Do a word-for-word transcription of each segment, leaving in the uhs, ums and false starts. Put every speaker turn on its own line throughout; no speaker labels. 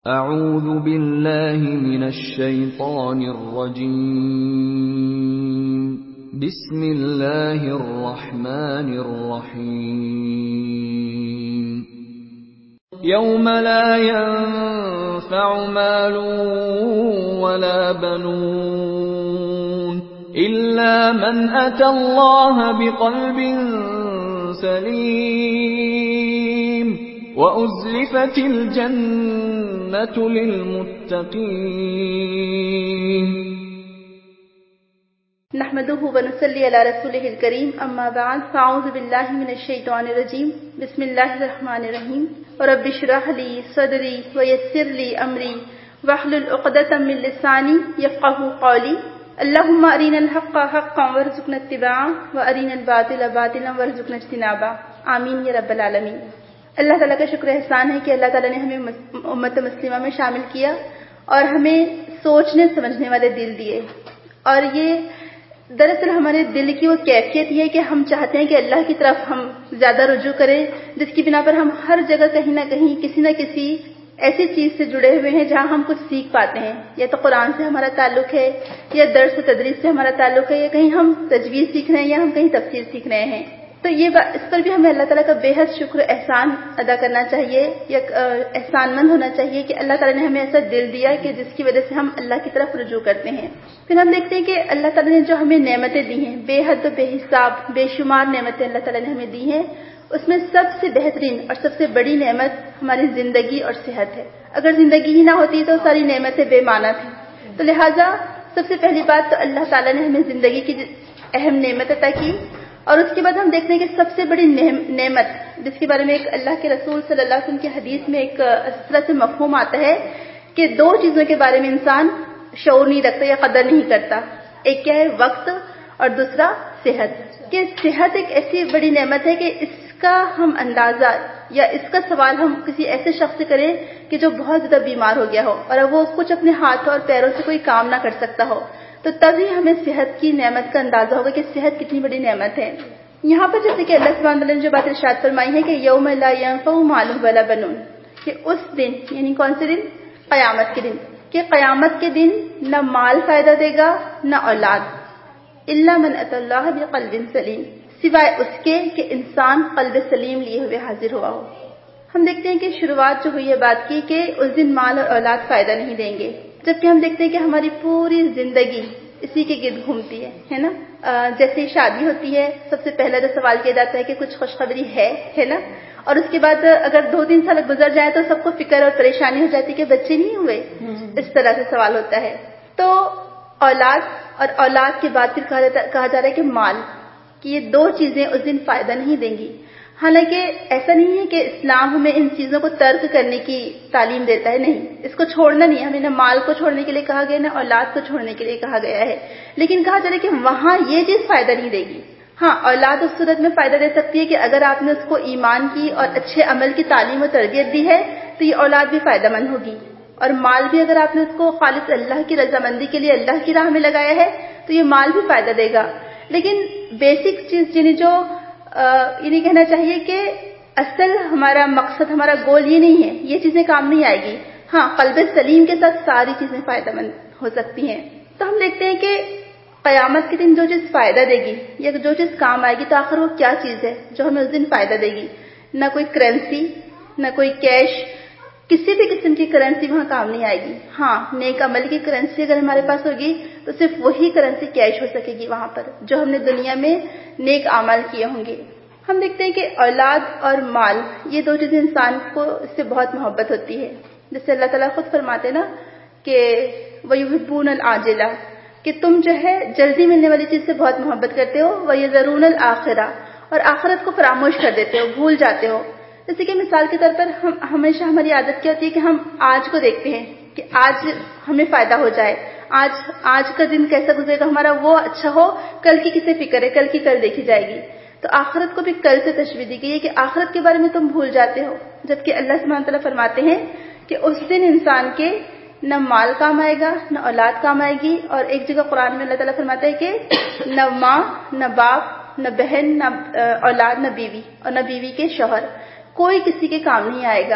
اعوذ باللہ من الشیطان الرجیم بسم اللہ الرحمن الرحیم یوم لا ينفع مال ولا بنون الا من اتى اللہ بقلب سلیم وَأُزْلِفَتِ الْجَنَّةُ لِلْمُتَّقِينَ
نحمده ونصلي على رسوله الكريم اما بعد فاعوذ بالله من الشيطان الرجيم بسم الله الرحمن الرحيم رب اشرح لي صدري ويسر لي امري واحلل عقدة من لساني يفقهوا قولي اللهم ارنا الحق حقا وارزقنا اتباعه وارنا الباطل باطلا وارزقنا اجتنابه آمین یا رب العالمین۔ اللہ تعالیٰ کا شکر احسان ہے کہ اللہ تعالیٰ نے ہمیں امت مسلمہ میں شامل کیا اور ہمیں سوچنے سمجھنے والے دل دیے، اور یہ دراصل ہمارے دل کی وہ کیفیت یہ ہے کہ ہم چاہتے ہیں کہ اللہ کی طرف ہم زیادہ رجوع کریں، جس کی بنا پر ہم ہر جگہ کہیں نہ کہیں کسی نہ کسی ایسی چیز سے جڑے ہوئے ہیں جہاں ہم کچھ سیکھ پاتے ہیں، یا تو قرآن سے ہمارا تعلق ہے، یا درس و تدریس سے ہمارا تعلق ہے، یا کہیں ہم تجوید سیکھ رہے ہیں، یا ہم کہیں تفسیر سیکھ رہے ہیں۔ تو یہ اس پر بھی ہمیں اللہ تعالیٰ کا بے حد شکر احسان ادا کرنا چاہیے، یا احسان مند ہونا چاہیے کہ اللہ تعالیٰ نے ہمیں ایسا دل دیا کہ جس کی وجہ سے ہم اللہ کی طرف رجوع کرتے ہیں۔ پھر ہم دیکھتے ہیں کہ اللہ تعالیٰ نے جو ہمیں نعمتیں دی ہیں، بے حد و بے حساب بے شمار نعمتیں اللہ تعالیٰ نے ہمیں دی ہیں، اس میں سب سے بہترین اور سب سے بڑی نعمت ہماری زندگی اور صحت ہے۔ اگر زندگی ہی نہ ہوتی تو ساری نعمتیں بے معنی تھیں۔ تو لہٰذا سب سے پہلی بات تو اللہ تعالیٰ نے ہمیں زندگی کی اہم نعمت عطا کی، اور اس کے بعد ہم دیکھتے ہیں کہ سب سے بڑی نعمت جس کے بارے میں ایک اللہ کے رسول صلی اللہ علیہ وسلم کی حدیث میں ایک اس طرح سے مفہوم آتا ہے کہ دو چیزوں کے بارے میں انسان شعور نہیں رکھتا یا قدر نہیں کرتا، ایک کیا ہے؟ وقت، اور دوسرا صحت۔ کہ صحت ایک ایسی بڑی نعمت ہے کہ اس کا ہم اندازہ یا اس کا سوال ہم کسی ایسے شخص سے کریں کہ جو بہت زیادہ بیمار ہو گیا ہو اور وہ کچھ اپنے ہاتھوں اور پیروں سے کوئی کام نہ کر سکتا ہو، تو تبھی ہمیں صحت کی نعمت کا اندازہ ہوگا کہ صحت کتنی بڑی نعمت ہے۔ یہاں پر جیسے کہ اللہ سبحانہ وتعالیٰ نے جو بات ارشاد فرمائی ہے کہ یوم لا ينفع مال ولا بنون، کہ اس دن یعنی کون سے دن؟ قیامت کے دن، کہ قیامت کے دن نہ مال فائدہ دے گا نہ اولاد، الا من اتى الله بقلب سلیم، سوائے اس کے کہ انسان قلب سلیم لیے ہوئے حاضر ہوا ہو۔ ہم دیکھتے ہیں کہ شروعات جو ہوئی ہے بات کی کہ اس دن مال اور اولاد فائدہ نہیں دیں گے، جبکہ ہم دیکھتے ہیں کہ ہماری پوری زندگی اسی کے گرد گھومتی ہے ہے نا۔ جیسے شادی ہوتی ہے، سب سے پہلا جو سوال کیا جاتا ہے کہ کچھ خوشخبری ہے ہے نا، اور اس کے بعد اگر دو تین سال گزر جائے تو سب کو فکر اور پریشانی ہو جاتی ہے کہ بچے نہیں ہوئے، اس طرح سے سوال ہوتا ہے۔ تو اولاد اور اولاد کے بعد پھر کہا جا رہا ہے کہ مال، کہ یہ دو چیزیں اس دن فائدہ نہیں دیں گی۔ حالانکہ ایسا نہیں ہے کہ اسلام ہمیں ان چیزوں کو ترک کرنے کی تعلیم دیتا ہے، نہیں، اس کو چھوڑنا نہیں، ہمیں نہ مال کو چھوڑنے کے لیے کہا گیا نہ اولاد کو چھوڑنے کے لیے کہا گیا ہے، لیکن کہا جا رہا ہے کہ وہاں یہ چیز فائدہ نہیں دے گی۔ ہاں، اولاد اس صورت میں فائدہ دے سکتی ہے کہ اگر آپ نے اس کو ایمان کی اور اچھے عمل کی تعلیم و تربیت دی ہے تو یہ اولاد بھی فائدہ مند ہوگی، اور مال بھی اگر آپ نے اس کو خالص اللہ کی رضامندی کے لیے اللہ کی راہ میں لگایا ہے تو یہ مال بھی فائدہ دے گا۔ لیکن بیسک چیز یعنی جو یہ نہیں کہنا چاہیے کہ اصل ہمارا مقصد، ہمارا گول یہ نہیں ہے، یہ چیزیں کام نہیں آئے گی۔ ہاں، قلب سلیم کے ساتھ ساری چیزیں فائدہ مند ہو سکتی ہیں۔ تو ہم دیکھتے ہیں کہ قیامت کے دن جو چیز فائدہ دے گی یا جو چیز کام آئے گی تو آخر وہ کیا چیز ہے جو ہمیں اس دن فائدہ دے گی؟ نہ کوئی کرنسی، نہ کوئی کیش، کسی بھی قسم کی کرنسی وہاں کام نہیں آئے گی۔ ہاں، نیک عمل کی کرنسی اگر ہمارے پاس ہوگی تو صرف وہی کرنسی کیش ہو سکے گی وہاں پر جو ہم نے دنیا میں نیک اعمال کیے ہوں گے۔ ہم دیکھتے ہیں کہ اولاد اور مال یہ دو چیزیں انسان کو اس سے بہت محبت ہوتی ہے، جیسے اللہ تعالیٰ خود فرماتے ہیں نا کہ وَيُحِبُّونَ الْعَاجِلَةَ، کہ تم جو ہے جلدی ملنے والی چیز سے بہت محبت کرتے ہو، وَيَذَرُونَ الْآخِرَةَ، اور آخرت کو فراموش کر دیتے ہو، بھول جاتے ہو۔ جیسے کہ مثال کے طور پر ہم ہمیشہ ہماری عادت کیا ہوتی ہے کہ ہم آج کو دیکھتے ہیں کہ آج ہمیں فائدہ ہو جائے، آج آج کا دن کیسا گزرے گا ہمارا وہ اچھا ہو، کل کی کسے فکر ہے، کل کی کل دیکھی جائے گی۔ تو آخرت کو بھی کل سے تشبیہ دی گئی ہے کہ آخرت کے بارے میں تم بھول جاتے ہو، جبکہ اللہ سبحانہ تعالیٰ فرماتے ہیں کہ اس دن انسان کے نہ مال کام آئے گا نہ اولاد کام آئے گی، اور ایک جگہ قرآن میں اللہ تعالیٰ فرماتے ہیں کہ نہ ماں نہ باپ نہ بہن نہ اولاد نہ بیوی اور نہ بیوی کے شوہر، کوئی کسی کے کام نہیں آئے گا۔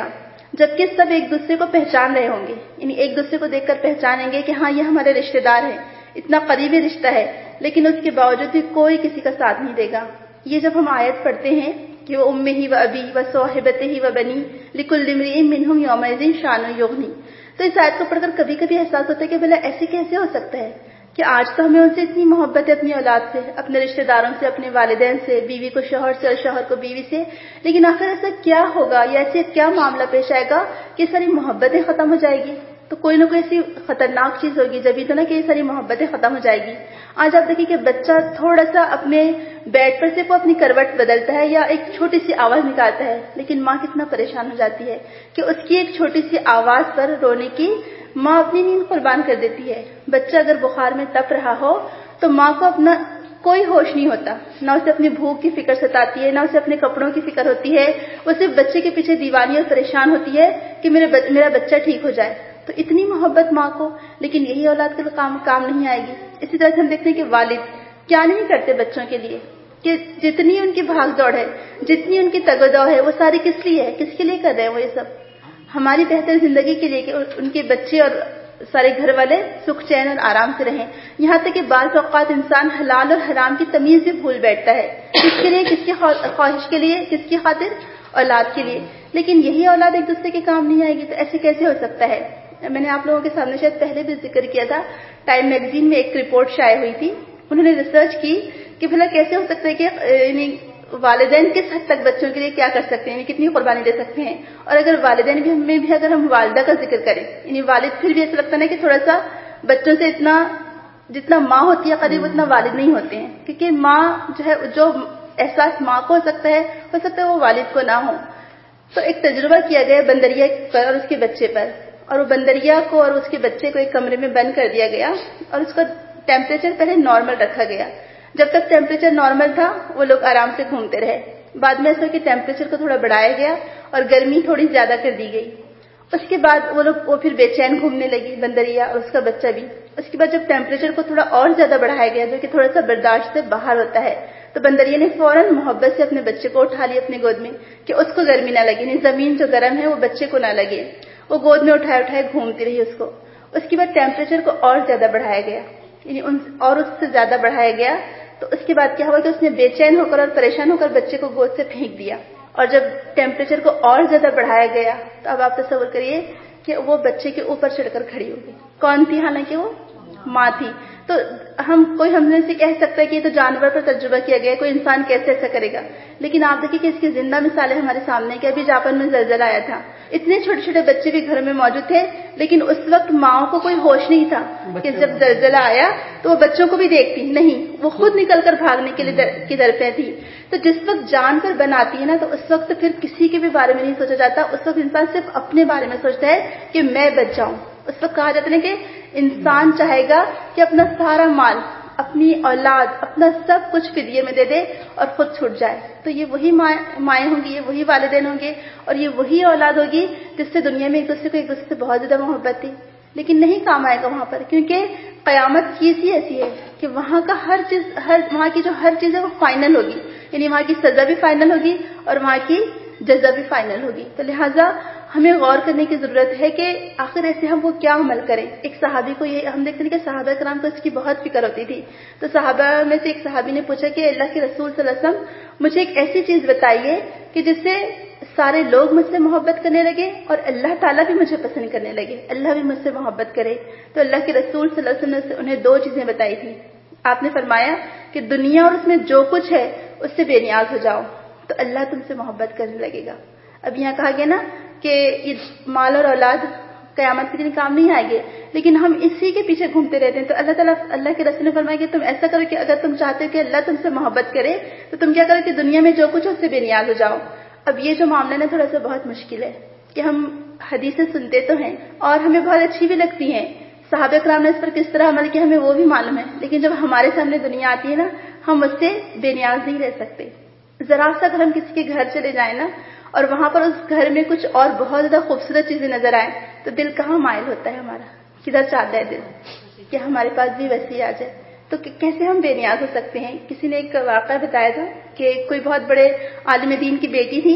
جبکہ سب ایک دوسرے کو پہچان رہے ہوں گے، یعنی ایک دوسرے کو دیکھ کر پہچانیں گے کہ ہاں یہ ہمارے رشتے دار ہیں، اتنا قریبی رشتہ ہے، لیکن اس کے باوجود بھی کوئی کسی کا ساتھ نہیں دے گا۔ یہ جب ہم آیت پڑھتے ہیں کہ وہ امہ ہی و ابی و صاحبتہ ہی و بنی لکل امرئ منہم یومئذ شان یغنی، تو اس آیت کو پڑھ کر کبھی کبھی احساس ہوتا ہے کہ بھلا ایسے کیسے ہو سکتا ہے کہ آج تو ہمیں ان سے اتنی محبت ہے، اپنی اولاد سے، اپنے رشتہ داروں سے، اپنے والدین سے، بیوی کو شوہر سے اور شوہر کو بیوی سے، لیکن آخر ایسا کیا ہوگا یا ایسے کیا معاملہ پیش آئے گا کہ ساری محبتیں ختم ہو جائے گی؟ تو کوئی نہ کوئی ایسی خطرناک چیز ہوگی جبھی تو نا کہ یہ ساری محبتیں ختم ہو جائے گی۔ آج آپ دیکھیں کہ بچہ تھوڑا سا اپنے بیڈ پر سے وہ اپنی کروٹ بدلتا ہے یا ایک چھوٹی سی آواز نکالتا ہے، لیکن ماں کتنا پریشان ہو جاتی ہے کہ اس کی ایک چھوٹی سی آواز پر رونے کی ماں اپنی نیند قربان کر دیتی ہے۔ بچہ اگر بخار میں تپ رہا ہو تو ماں کو اپنا کوئی ہوش نہیں ہوتا، نہ اسے اپنی بھوک کی فکر ستاتی ہے، نہ اسے اپنے کپڑوں کی فکر ہوتی ہے، وہ صرف بچے کے پیچھے دیوانی اور پریشان ہوتی ہے کہ میرے میرا بچہ ٹھیک ہو جائے۔ تو اتنی محبت ماں کو، لیکن یہی اولاد کے کام کام نہیں آئے گی۔ اسی طرح سے ہم دیکھتے ہیں کہ والد کیا نہیں کرتے بچوں کے لیے، کہ جتنی ان کی بھاگ دوڑ ہے، جتنی ان کی تگ و دو ہے، وہ ساری کس لیے ہے، کس کے لیے کر رہے ہیں وہ یہ سب؟ ہماری بہتر زندگی کے لیے کہ ان کے بچے اور سارے گھر والے سکھ چین اور آرام سے رہیں۔ یہاں تک کہ بعض اوقات انسان حلال اور حرام کی تمیز بھی بھول بیٹھتا ہے، کس کے لیے، کس کی خواہش کے لیے، کس کی خاطر؟ اولاد کے لیے۔ لیکن یہی اولاد ایک دوسرے کے کام نہیں آئے گی تو ایسے کیسے ہو سکتا ہے؟ میں نے آپ لوگوں کے سامنے شاید پہلے بھی ذکر کیا تھا، ٹائم میگزین میں ایک رپورٹ شائع ہوئی تھی، انہوں نے ریسرچ کی کہ بھلا کیسے ہو سکتا ہے کہ یعنی والدین کس حد تک بچوں کے لیے کیا کر سکتے ہیں، یعنی کتنی قربانی دے سکتے ہیں، اور اگر والدین بھی میں بھی اگر ہم والدہ کا ذکر کریں، یعنی والد پھر بھی ایسا لگتا ہے کہ تھوڑا سا بچوں سے اتنا جتنا ماں ہوتی ہے قریب اتنا والد نہیں ہوتے ہیں، کیونکہ ماں جو ہے جو احساس ماں کو ہو سکتا ہے ہو سکتا ہے وہ والد کو نہ ہو۔ تو ایک تجربہ کیا گیا بندریا پر اور اس کے بچے پر، اور وہ بندریا کو اور اس کے بچے کو ایک کمرے میں بند کر دیا گیا اور اس کا ٹیمپریچر پہلے نارمل رکھا گیا۔ جب تک ٹیمپریچر نارمل تھا وہ لوگ آرام سے گھومتے رہے، بعد میں ایسا کہ ٹیمپریچر کو تھوڑا بڑھایا گیا اور گرمی تھوڑی زیادہ کر دی گئی۔ اس کے بعد وہ لوگ وہ پھر بے چین گھومنے لگی، بندریا اور اس کا بچہ بھی۔ اس کے بعد جب ٹیمپریچر کو تھوڑا اور زیادہ بڑھایا گیا جو کہ تھوڑا سا برداشت سے باہر ہوتا ہے، تو بندریا نے فوراً محبت سے اپنے بچے کو اٹھا لیا اپنے گود میں کہ اس کو گرمی نہ لگے، یعنی زمین جو گرم ہے وہ بچے کو نہ لگے۔ وہ گود میں اٹھائے اٹھائے گھومتی رہی اس کو۔ اس کے بعد ٹیمپریچر کو اور زیادہ بڑھایا گیا، یعنی اور اس سے زیادہ بڑھایا گیا۔ تو اس کے بعد کیا ہوا کہ اس نے بے چین ہو کر اور پریشان ہو کر بچے کو گود سے پھینک دیا، اور جب ٹیمپریچر کو اور زیادہ بڑھایا گیا تو اب آپ تصور کریے کہ وہ بچے کے اوپر چڑھ کر کھڑی ہو گئی۔ کون تھی؟ حالانکہ وہ ماں تھی۔ تو ہم کوئی ہم نے سے کہہ سکتا ہے کہ یہ تو جانور پر تجربہ کیا گیا ہے، کوئی انسان کیسے ایسا کرے گا؟ لیکن آپ دیکھیں کہ اس کی زندہ مثالیں ہمارے سامنے کہ ابھی جاپان میں زلزلہ آیا تھا، اتنے چھوٹے چھوٹے بچے بھی گھر میں موجود تھے، لیکن اس وقت ماؤں کو کوئی ہوش نہیں تھا کہ جب زلزلہ آیا تو وہ بچوں کو بھی دیکھتی نہیں، وہ خود نکل کر بھاگنے کے لیے کی در پہ تھی۔ تو جس وقت جان پر بناتی ہے نا تو اس وقت پھر کسی کے بھی بارے میں نہیں سوچا جاتا، اس وقت انسان صرف اپنے بارے میں سوچتا ہے کہ میں بچ جاؤں۔ اس وقت کہا جاتا ہے کہ انسان چاہے گا کہ اپنا سارا مال، اپنی اولاد، اپنا سب کچھ فدیے میں دے دے اور خود چھوٹ جائے۔ تو یہ وہی مائیں ہوں گی، یہ وہی والدین ہوں گے، اور یہ وہی اولاد ہوگی جس سے دنیا میں ایک دوسرے کو ایک دوسرے سے بہت زیادہ محبت تھی، لیکن نہیں کام آئے گا وہاں پر، کیونکہ قیامت چیز ہی ایسی ہے کہ وہاں کا ہر چیز ہر وہاں کی جو ہر چیز ہے وہ فائنل ہوگی، یعنی وہاں کی سزا بھی فائنل ہوگی اور وہاں کی جزا بھی فائنل ہوگی۔ تو لہٰذا ہمیں غور کرنے کی ضرورت ہے کہ آخر ایسے ہم وہ کیا عمل کریں۔ ایک صحابی کو یہ ہم دیکھتے ہیں کہ صحابہ کرام کو اس کی بہت فکر ہوتی تھی، تو صحابہ میں سے ایک صحابی نے پوچھا کہ اللہ کے رسول صلی اللہ علیہ وسلم مجھے ایک ایسی چیز بتائیے کہ جس سے سارے لوگ مجھ سے محبت کرنے لگے اور اللہ تعالیٰ بھی مجھے پسند کرنے لگے، اللہ بھی مجھ سے محبت کرے۔ تو اللہ کے رسول صلی اللہ علیہ وسلم نے انہیں دو چیزیں بتائی تھی۔ آپ نے فرمایا کہ دنیا اور اس میں جو کچھ ہے اس سے بے نیاز ہو جاؤ تو اللہ تم سے محبت کرنے لگے گا۔ اب یہاں کہا گیا نا کہ یہ مال اور اولاد قیامت کے دن کام نہیں آئے گے، لیکن ہم اسی کے پیچھے گھومتے رہتے ہیں۔ تو اللہ تعالیٰ اللہ کے رسول نے فرمایا کہ تم ایسا کرو کہ اگر تم چاہتے ہو کہ اللہ تم سے محبت کرے تو تم کیا کرو کہ دنیا میں جو کچھ ہے اس سے بے نیاز ہو جاؤ۔ اب یہ جو معاملہ نا تھوڑا سا بہت مشکل ہے کہ ہم حدیثیں سنتے تو ہیں اور ہمیں بہت اچھی بھی لگتی ہیں، صحابہ کرام نے اس پر کس طرح عمل کیا ہمیں وہ بھی معلوم ہے، لیکن جب ہمارے سامنے دنیا آتی ہے نا ہم اس سے بے نیاز نہیں رہ سکتے۔ ذرا سا اگر ہم کسی کے گھر چلے جائیں نا اور وہاں پر اس گھر میں کچھ اور بہت زیادہ خوبصورت چیزیں نظر آئیں تو دل کہاں مائل ہوتا ہے ہمارا، کدھر چاہتا ہے دل کہ ہمارے پاس بھی ویسی آ جائے۔ تو کیسے ہم بے نیاز ہو سکتے ہیں؟ کسی نے ایک واقعہ بتایا تھا کہ کوئی بہت بڑے عالم دین کی بیٹی تھی،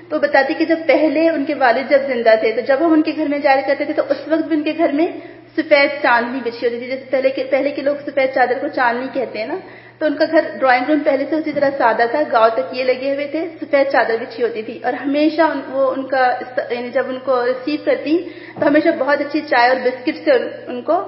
تو بتاتی کہ جب پہلے ان کے والد جب زندہ تھے تو جب ہم ان کے گھر میں جایا کرتے تھے تو اس وقت بھی ان کے گھر میں سفید چاندنی بچھی ہوتی تھی. جیسے پہلے کے پہلے کے لوگ سفید چادر کو چاندنی کہتے ہیں نا, تو ان کا گھر ڈرائنگ روم پہلے سے اسی طرح سادہ تھا, گاؤں تک یہ لگے ہوئے تھے, سفید چادر بچھی ہوتی تھی, اور ہمیشہ وہ ان کا یعنی جب ان کو ریسیو کرتی تو ہمیشہ بہت اچھی چائے اور بسکٹ سے ان کو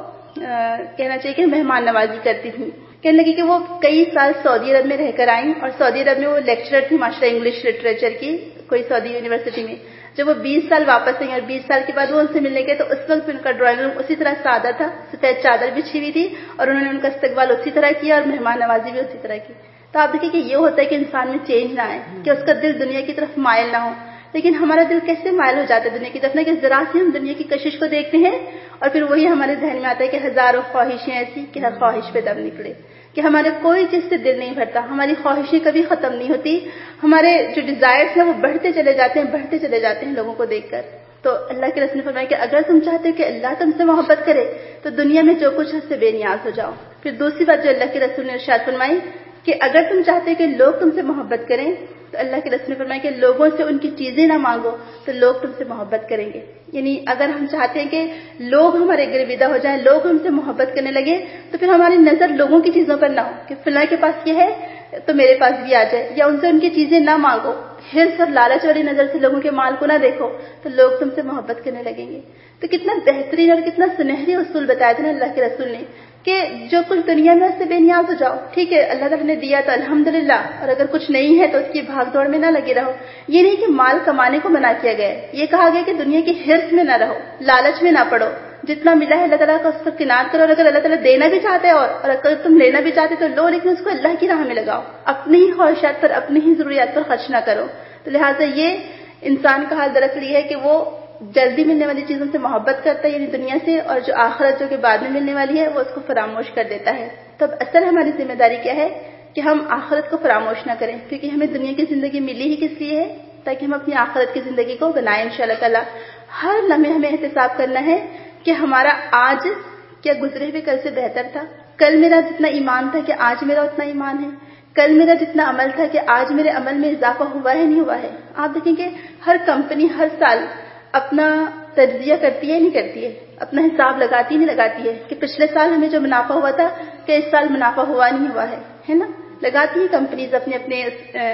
کہنا چاہیے کہ مہمان نوازی کرتی تھی. کہنے لگی کہ وہ کئی سال سعودی عرب میں رہ کر آئیں, اور سعودی عرب میں وہ لیکچرر تھی ماشاء اللہ انگلش لٹریچر کی کوئی سعودی یونیورسٹی میں. جب وہ بیس سال واپس آئی اور بیس سال کے بعد وہ ان سے ملنے گئے تو اس وقت ان کا ڈرائنگ روم اسی طرح سادہ تھا, سفید چادر بچھی ہوئی تھی, اور انہوں نے ان کا استقبال اسی طرح کیا اور مہمان نوازی بھی اسی طرح کی. تو آپ دیکھیں کہ یہ ہوتا ہے کہ انسان میں چینج نہ آئے, کہ اس کا دل دنیا کی طرف مائل نہ ہو. لیکن ہمارا دل کیسے مائل ہو جاتا ہے دنیا کی طرف نہ, کہ ذرا سی ہم دنیا کی کشش کو دیکھتے ہیں اور پھر وہی ہمارے ذہن میں آتا ہے کہ ہزاروں خواہشیں ایسی کہ ہر خواہش پہ دم نکلے, کہ ہمارے کوئی چیز سے دل نہیں بھرتا, ہماری خواہشیں کبھی ختم نہیں ہوتی, ہمارے جو ڈیزائرز ہیں وہ بڑھتے چلے جاتے ہیں بڑھتے چلے جاتے ہیں لوگوں کو دیکھ کر. تو اللہ کے رسول نے فرمایا کہ اگر تم چاہتے ہو کہ اللہ تم سے محبت کرے تو دنیا میں جو کچھ ہے اس سے بے نیاز ہو جاؤ. پھر دوسری بات جو اللہ کے رسول نے ارشاد فرمائی کہ اگر تم چاہتے ہو کہ لوگ تم سے محبت کریں تو اللہ کے رسول نے فرمایا کہ لوگوں سے ان کی چیزیں نہ مانگو تو لوگ تم سے محبت کریں گے. یعنی اگر ہم چاہتے ہیں کہ لوگ ہمارے گرویدہ ہو جائیں, لوگ ہم سے محبت کرنے لگے, تو پھر ہماری نظر لوگوں کی چیزوں پر نہ ہو کہ فلاں کے پاس یہ ہے تو میرے پاس بھی آ جائے, یا ان سے ان کی چیزیں نہ مانگو, حرص اور لالچ والی نظر سے لوگوں کے مال کو نہ دیکھو تو لوگ تم سے محبت کرنے لگیں گے. تو کتنا بہترین اور کتنا سنہری اصول بتایا تھا نا اللہ کے رسول نے کہ جو کچھ دنیا میں اس سے بے نیاز ہو جاؤ. ٹھیک ہے اللہ تعالیٰ نے دیا تو الحمدللہ, اور اگر کچھ نہیں ہے تو اس کی بھاگ دوڑ میں نہ لگے رہو. یہ نہیں کہ مال کمانے کو منع کیا گیا ہے, یہ کہا گیا کہ دنیا کی حرص میں نہ رہو, لالچ میں نہ پڑو, جتنا ملا ہے اللہ تعالیٰ کا اس کو کنار کرو, اور اگر اللہ تعالیٰ دینا بھی چاہتے ہیں اور, اور اگر تم لینا بھی چاہتے تو لو, لیکن اس کو اللہ کی راہ میں لگاؤ, اپنی ہی خواہشات پر اپنی ہی ضروریات پر خرچ نہ کرو. تو لہٰذا یہ انسان کا حال دراصل یہ ہے کہ وہ جلدی ملنے والی چیزوں سے محبت کرتا ہے یعنی دنیا سے, اور جو آخرت جو کہ بعد میں ملنے والی ہے وہ اس کو فراموش کر دیتا ہے. تو اب اصل ہماری ذمہ داری کیا ہے کہ ہم آخرت کو فراموش نہ کریں, کیونکہ ہمیں دنیا کی زندگی ملی ہی کس لیے ہے تاکہ ہم اپنی آخرت کی زندگی کو بنائیں انشاءاللہ تعالی. ہر لمحے ہمیں احتساب کرنا ہے کہ ہمارا آج کیا گزرے ہوئے کل سے بہتر تھا, کل میرا جتنا ایمان تھا کہ آج میرا اتنا ایمان ہے, کل میرا جتنا عمل تھا کہ آج میرے عمل میں اضافہ ہوا ہے نہیں ہوا ہے. آپ دیکھیں کہ ہر کمپنی ہر سال اپنا تجزیہ کرتی ہے نہیں کرتی ہے, اپنا حساب لگاتی نہیں لگاتی ہے کہ پچھلے سال ہمیں جو منافع ہوا تھا کہ اس سال منافع ہوا نہیں ہوا ہے, ہے نا. لگاتی ہیں کمپنیز اپنے اپنے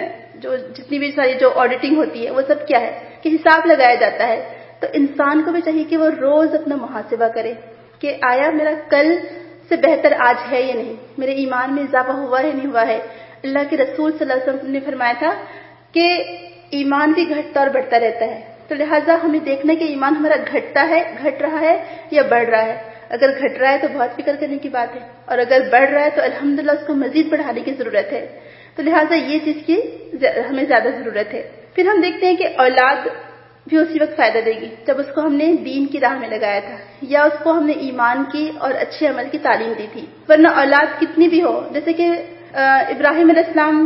جو جتنی بھی ساری جو آڈیٹنگ ہوتی ہے وہ سب کیا ہے کہ حساب لگایا جاتا ہے. تو انسان کو بھی چاہیے کہ وہ روز اپنا محاسبہ کرے کہ آیا میرا کل سے بہتر آج ہے یا نہیں, میرے ایمان میں اضافہ ہوا ہے نہیں ہوا ہے. اللہ کے رسول صلی اللہ علیہ وسلم نے فرمایا تھا کہ ایمان بھی گھٹتا اور بڑھتا رہتا ہے, تو لہٰذا ہمیں دیکھنا کہ ایمان ہمارا گھٹتا ہے گھٹ رہا ہے یا بڑھ رہا ہے. اگر گھٹ رہا ہے تو بہت فکر کرنے کی بات ہے, اور اگر بڑھ رہا ہے تو الحمدللہ اس کو مزید بڑھانے کی ضرورت ہے. تو لہٰذا یہ چیز کی ہمیں زیادہ ضرورت ہے. پھر ہم دیکھتے ہیں کہ اولاد بھی اسی وقت فائدہ دے گی جب اس کو ہم نے دین کی راہ میں لگایا تھا, یا اس کو ہم نے ایمان کی اور اچھے عمل کی تعلیم دی تھی. ورنہ اولاد کتنی بھی ہو, جیسے کہ ابراہیم علیہ السلام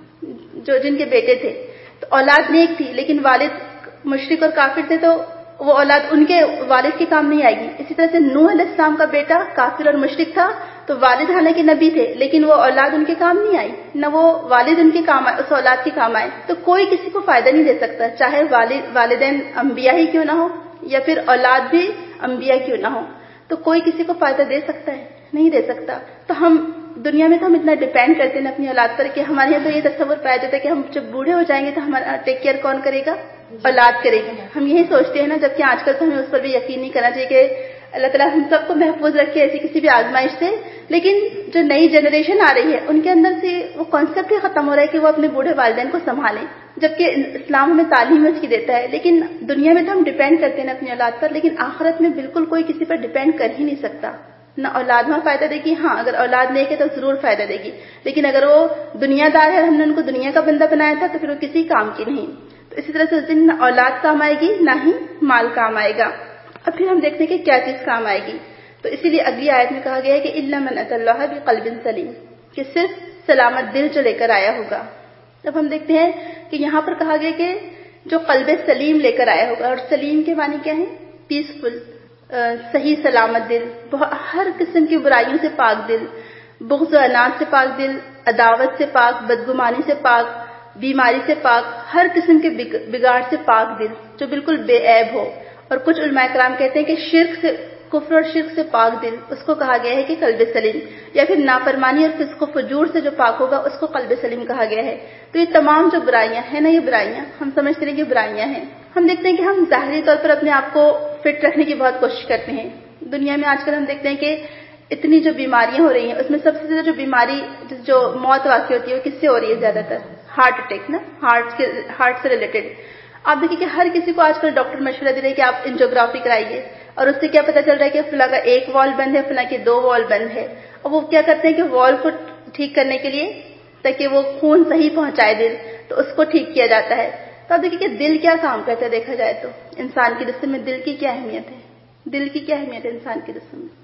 جو جن کے بیٹے تھے تو اولاد نیک تھی لیکن والد مشرک اور کافر تھے تو وہ اولاد ان کے والد کے کام نہیں آئے گی. اسی طرح سے نوح علیہ السلام کا بیٹا کافر اور مشرک تھا تو والد حالانکہ نبی تھے لیکن وہ اولاد ان کے کام نہیں آئی, نہ وہ والد ان کے کام آئے, اس اولاد کے کام آئے. تو کوئی کسی کو فائدہ نہیں دے سکتا, چاہے والد والدین انبیاء ہی کیوں نہ ہو یا پھر اولاد بھی انبیاء کیوں نہ ہو. تو کوئی کسی کو فائدہ دے سکتا ہے نہیں دے سکتا. تو ہم دنیا میں تو ہم اتنا ڈیپینڈ کرتے ہیں اپنی اولاد پر کہ ہمارے یہاں تو یہ تصور پایا جاتا ہے کہ ہم جب بوڑھے ہو جائیں گے تو ہمارا ٹیک کیئر کون کرے گا, اولاد کرے گی. ہم یہی سوچتے ہیں نا, جبکہ آج کل تو ہمیں اس پر بھی یقین نہیں کرنا چاہیے کہ اللہ تعالیٰ ہم سب کو محفوظ رکھے ایسی کسی بھی آزمائش سے. لیکن جو نئی جنریشن آ رہی ہے ان کے اندر سے وہ کانسیپٹ ہی ختم ہو رہا ہے کہ وہ اپنے بوڑھے والدین کو سنبھالیں, جبکہ اسلام ہمیں تعلیم اس کی دیتا ہے. لیکن دنیا میں تو ہم ڈیپینڈ کرتے ہیں اپنی اولاد پر, لیکن آخرت میں بالکل کوئی کسی پر ڈیپینڈ کر ہی نہیں سکتا. نہ اولاد میں فائدہ دے گی, ہاں اگر اولاد نیک ہے تو ضرور فائدہ دے گی, لیکن اگر وہ دنیا دار ہے, ہم نے ان کو دنیا کا بندہ بنایا تھا تو پھر وہ کسی کام کی نہیں. تو اسی طرح سے اس دن نہ اولاد کام آئے گی نہ ہی مال کام آئے گا. اب پھر ہم دیکھتے ہیں کہ کیا چیز کام آئے گی. تو اسی لیے اگلی آیت میں کہا گیا ہے کہ الا من اتى الله بقلب سلیم, کہ صرف سلامت دل جو لے کر آیا ہوگا. اب ہم دیکھتے ہیں کہ یہاں پر کہا گیا کہ جو قلب سلیم لے کر آیا ہوگا, اور سلیم کے معنی کیا ہے, پیسفل, صحیح سلامت دل, ہر قسم کی برائیوں سے پاک دل, بغض و عناد سے پاک دل, عداوت سے پاک, بدگمانی سے پاک, بیماری سے پاک، ہر قسم کے بگاڑ سے پاک دل جو بالکل بے عیب ہو. اور کچھ علماء کرام کہتے ہیں کہ شرک سے، کفر اور شرک سے پاک دل، اس کو کہا گیا ہے کہ قلب سلیم، یا پھر نافرمانی اور فسق و فجور سے جو پاک ہوگا اس کو قلب سلیم کہا گیا ہے. تو یہ تمام جو برائیاں ہیں نا، یہ برائیاں ہم سمجھتے ہیں کہ برائیاں ہیں. ہم دیکھتے ہیں کہ ہم ظاہری طور پر اپنے آپ کو فٹ رکھنے کی بہت کوشش کرتے ہیں. دنیا میں آج کل ہم دیکھتے ہیں کہ اتنی جو بیماریاں ہو رہی ہیں، اس میں سب سے زیادہ جو بیماری جو موت واقع ہوتی ہے وہ کس سے ہو رہی ہے؟ زیادہ تر ہارٹ اٹیک نا، ہارٹ کے ہارٹ سے ریلیٹڈ. آپ دیکھیں کہ ہر کسی کو آج کل ڈاکٹر مشورہ دے رہے ہیں کہ آپ انجیوگرافی کرائیے، اور اس سے کیا پتہ چل رہا ہے کہ فلاں کا ایک وال بند ہے، فلاں کے دو وال بند ہے. اور وہ کیا کرتے ہیں کہ وال کو ٹھیک کرنے کے لیے تاکہ وہ خون صحیح پہنچائے دل، تو اس کو ٹھیک کیا جاتا ہے. تو آپ دیکھیں کہ دل کیا کام کرتا ہے دیکھا جائے تو انسان کے جسم میں دل کی کیا اہمیت ہے؟ دل کی کیا اہمیت ہے انسان کے جسم میں؟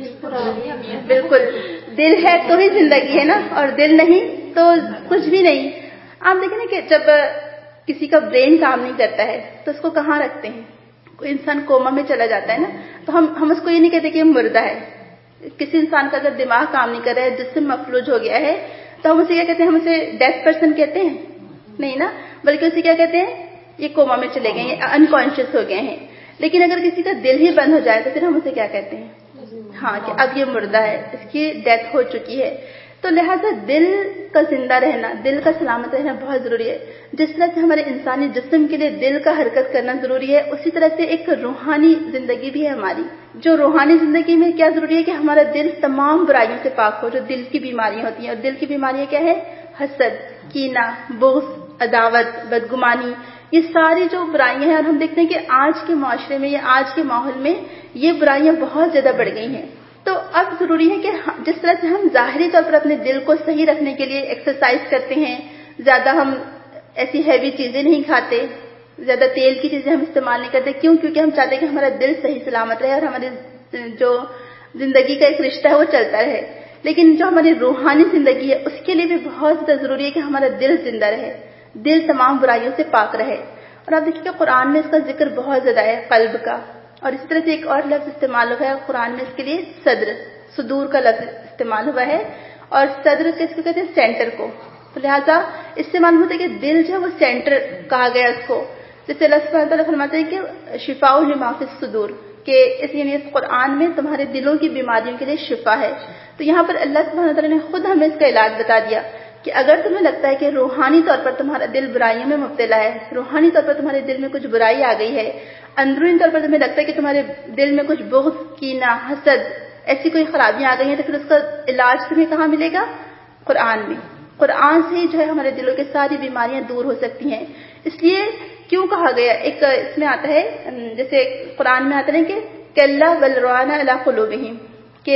بالکل، دل ہے تو ہی زندگی ہے نا، اور دل نہیں تو کچھ بھی نہیں. آپ دیکھیں نا کہ جب کسی کا برین کام نہیں کرتا ہے تو اس کو کہاں رکھتے ہیں؟ کوئی انسان کوما میں چلا جاتا ہے نا، تو ہم ہم اس کو یہ نہیں کہتے کہ مردہ ہے. کسی انسان کا اگر دماغ کام نہیں کر رہا ہے، جسم مفلوج ہو گیا ہے، تو ہم اسے کیا کہتے ہیں؟ ہم اسے ڈیتھ پرسن کہتے ہیں؟ نہیں نا، بلکہ اسے کیا کہتے ہیں؟ یہ کوما میں چلے گئے ہیں، انکانشیس ہو گئے ہیں. لیکن اگر کسی کا دل ہی بند ہو جائے تو پھر ہم اسے کیا کہتے ہیں؟ ہاں، کہ اب یہ مردہ ہے، اس کی ڈیتھ ہو چکی ہے. تو لہذا دل کا زندہ رہنا، دل کا سلامت رہنا بہت ضروری ہے. جس طرح سے ہمارے انسانی جسم کے لیے دل کا حرکت کرنا ضروری ہے، اسی طرح سے ایک روحانی زندگی بھی ہے ہماری. جو روحانی زندگی میں کیا ضروری ہے کہ ہمارا دل تمام برائیوں سے پاک ہو. جو دل کی بیماریاں ہوتی ہیں، اور دل کی بیماریاں کیا ہے؟ حسد، کینہ، بغض، عداوت، بدگمانی، یہ ساری جو برائیاں ہیں. اور ہم دیکھتے ہیں کہ آج کے معاشرے میں یا آج کے ماحول میں یہ برائیاں بہت زیادہ بڑھ گئی ہیں. تو اب ضروری ہے کہ جس طرح سے ہم ظاہری طور پر اپنے دل کو صحیح رکھنے کے لیے ایکسرسائز کرتے ہیں، زیادہ ہم ایسی ہیوی چیزیں نہیں کھاتے، زیادہ تیل کی چیزیں ہم استعمال نہیں کرتے. کیوں؟ کیونکہ ہم چاہتے ہیں کہ ہمارا دل صحیح سلامت رہے اور ہماری جو زندگی کا ایک رشتہ ہے وہ چلتا رہے. لیکن جو ہماری روحانی زندگی ہے اس کے لیے بھی بہت زیادہ ضروری ہے کہ ہمارا دل زندہ رہے، دل تمام برائیوں سے پاک رہے. اور آپ دیکھیے کہ قرآن میں اس کا ذکر بہت زیادہ ہے، قلب کا. اور اس طرح سے ایک اور لفظ استعمال ہوا ہے قرآن میں اس کے لیے، صدر، صدور کا لفظ استعمال ہوا ہے. اور صدر کس کو کہتے ہیں؟ سینٹر کو. تو لہٰذا اس سے معلوم ہوتا ہے کہ دل جو ہے وہ سینٹر کہا گیا اس کو. جیسے اللہ سبحانہ وتعالیٰ فرماتے ہیں کہ شفاء لما فی الصدور، کہ اس یعنی اس قرآن میں تمہارے دلوں کی بیماریوں کے لیے شفا ہے. تو یہاں پر اللہ سبحانہ وتعالیٰ نے خود ہمیں اس کا علاج بتا دیا کہ اگر تمہیں لگتا ہے کہ روحانی طور پر تمہارا دل برائیوں میں مبتلا ہے، روحانی طور پر تمہارے دل میں کچھ برائی آ گئی ہے، اندرونی طور پر تمہیں لگتا ہے کہ تمہارے دل میں کچھ بغض، کینہ، حسد، ایسی کوئی خرابیاں آ گئی ہیں، تو پھر اس کا علاج تمہیں کہاں ملے گا؟ قرآن میں. قرآن سے ہی جو ہے ہمارے دلوں کی ساری بیماریاں دور ہو سکتی ہیں. اس لیے کیوں کہا گیا؟ ایک اس میں آتا ہے، جیسے قرآن میں آتا ہے کہ کلا بل ران علی قلوبہم، کہ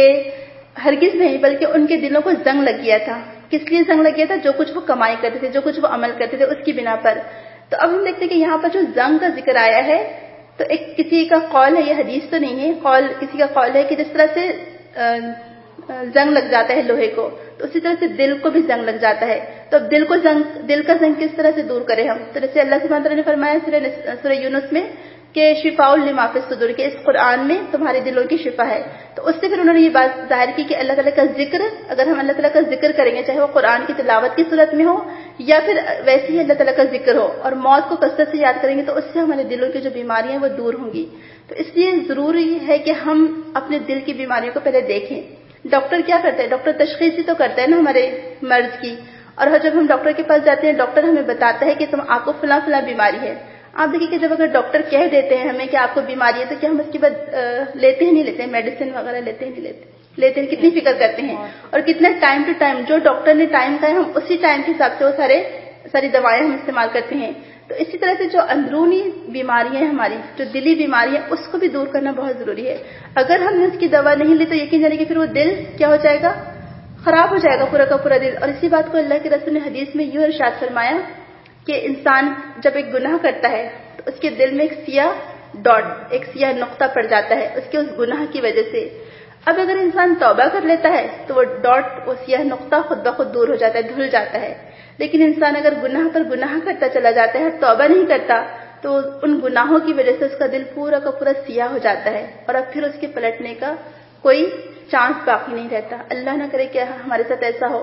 ہرگز نہیں بلکہ ان کے دلوں کو زنگ لگ گیا تھا. کس لیے زنگ لگ گیا تھا؟ جو کچھ وہ کمائی کرتے تھے، جو کچھ وہ عمل کرتے تھے، اس کی بنا پر. تو اب ہم دیکھتے ہیں کہ یہاں پر جو زنگ کا ذکر آیا ہے، تو ایک کسی کا قول ہے، یہ حدیث تو نہیں ہے، قول کسی کا قول ہے کہ جس طرح سے زنگ لگ جاتا ہے لوہے کو، تو اسی طرح سے دل کو بھی زنگ لگ جاتا ہے. تو اب دل کو زنگ، دل کا زنگ کس طرح سے دور کریں ہم؟ تو جیسے اللہ سبحانہ وتعالیٰ نے فرمایا سورہ یونس میں کہ شفاء لما فی الصدور، کہ اس قرآن میں تمہارے دلوں کی شفا ہے. تو اس سے پھر انہوں نے یہ بات ظاہر کی کہ اللہ تعالیٰ کا ذکر، اگر ہم اللہ تعالیٰ کا ذکر کریں گے، چاہے وہ قرآن کی تلاوت کی صورت میں ہو یا پھر ویسے ہی اللہ تعالیٰ کا ذکر ہو، اور موت کو کثرت سے یاد کریں گے، تو اس سے ہمارے دلوں کی جو بیماریاں ہیں وہ دور ہوں گی. تو اس لیے ضروری ہے کہ ہم اپنے دل کی بیماریوں کو پہلے دیکھیں. ڈاکٹر کیا کرتا ہے؟ ڈاکٹر تشخیص ہی تو کرتا ہے نا ہمارے مرض کی. اور جب ہم ڈاکٹر کے پاس جاتے ہیں، ڈاکٹر ہمیں بتاتا ہے کہ تم آپ کو فلاں فلاں بیماری ہے. آپ دیکھیے کہ جب اگر ڈاکٹر کہہ دیتے ہیں ہمیں کہ آپ کو بیماری ہے، تو کیا ہم اس کے بعد لیتے ہی نہیں لیتے، میڈیسن وغیرہ لیتے ہی نہیں لیتے لیتے ہیں کتنی فکر کرتے ہیں، اور کتنا ٹائم ٹو ٹائم جو ڈاکٹر نے ٹائم کا ہے ہم اسی ٹائم کے حساب سے وہ سارے ساری دوائیں ہم استعمال کرتے ہیں. تو اسی طرح سے جو اندرونی بیماریاں ہیں ہماری، جو دلی بیماریاں، اس کو بھی دور کرنا بہت ضروری ہے. اگر ہم نے اس کی دوا نہیں لی تو یقین جانے کہ پھر وہ دل کیا ہو جائے گا؟ خراب ہو جائے گا پورا کا پورا دل. اور اسی بات کو اللہ کے رسول نے حدیث میں یوں ارشاد فرمایا کہ انسان جب ایک گناہ کرتا ہے تو اس کے دل میں ایک سیاہ ڈاٹ، ایک سیاہ نقطہ پڑ جاتا ہے اس کے اس گناہ کی وجہ سے. اب اگر انسان توبہ کر لیتا ہے تو وہ ڈاٹ، وہ سیاہ نقطہ خود بخود دور ہو جاتا ہے، دھل جاتا ہے. لیکن انسان اگر گناہ پر گناہ کرتا چلا جاتا ہے اور توبہ نہیں کرتا تو ان گناہوں کی وجہ سے اس کا دل پورا کا پورا سیاہ ہو جاتا ہے، اور اب پھر اس کے پلٹنے کا کوئی چانس باقی نہیں رہتا. اللہ نہ کرے کہ ہمارے ساتھ ایسا ہو.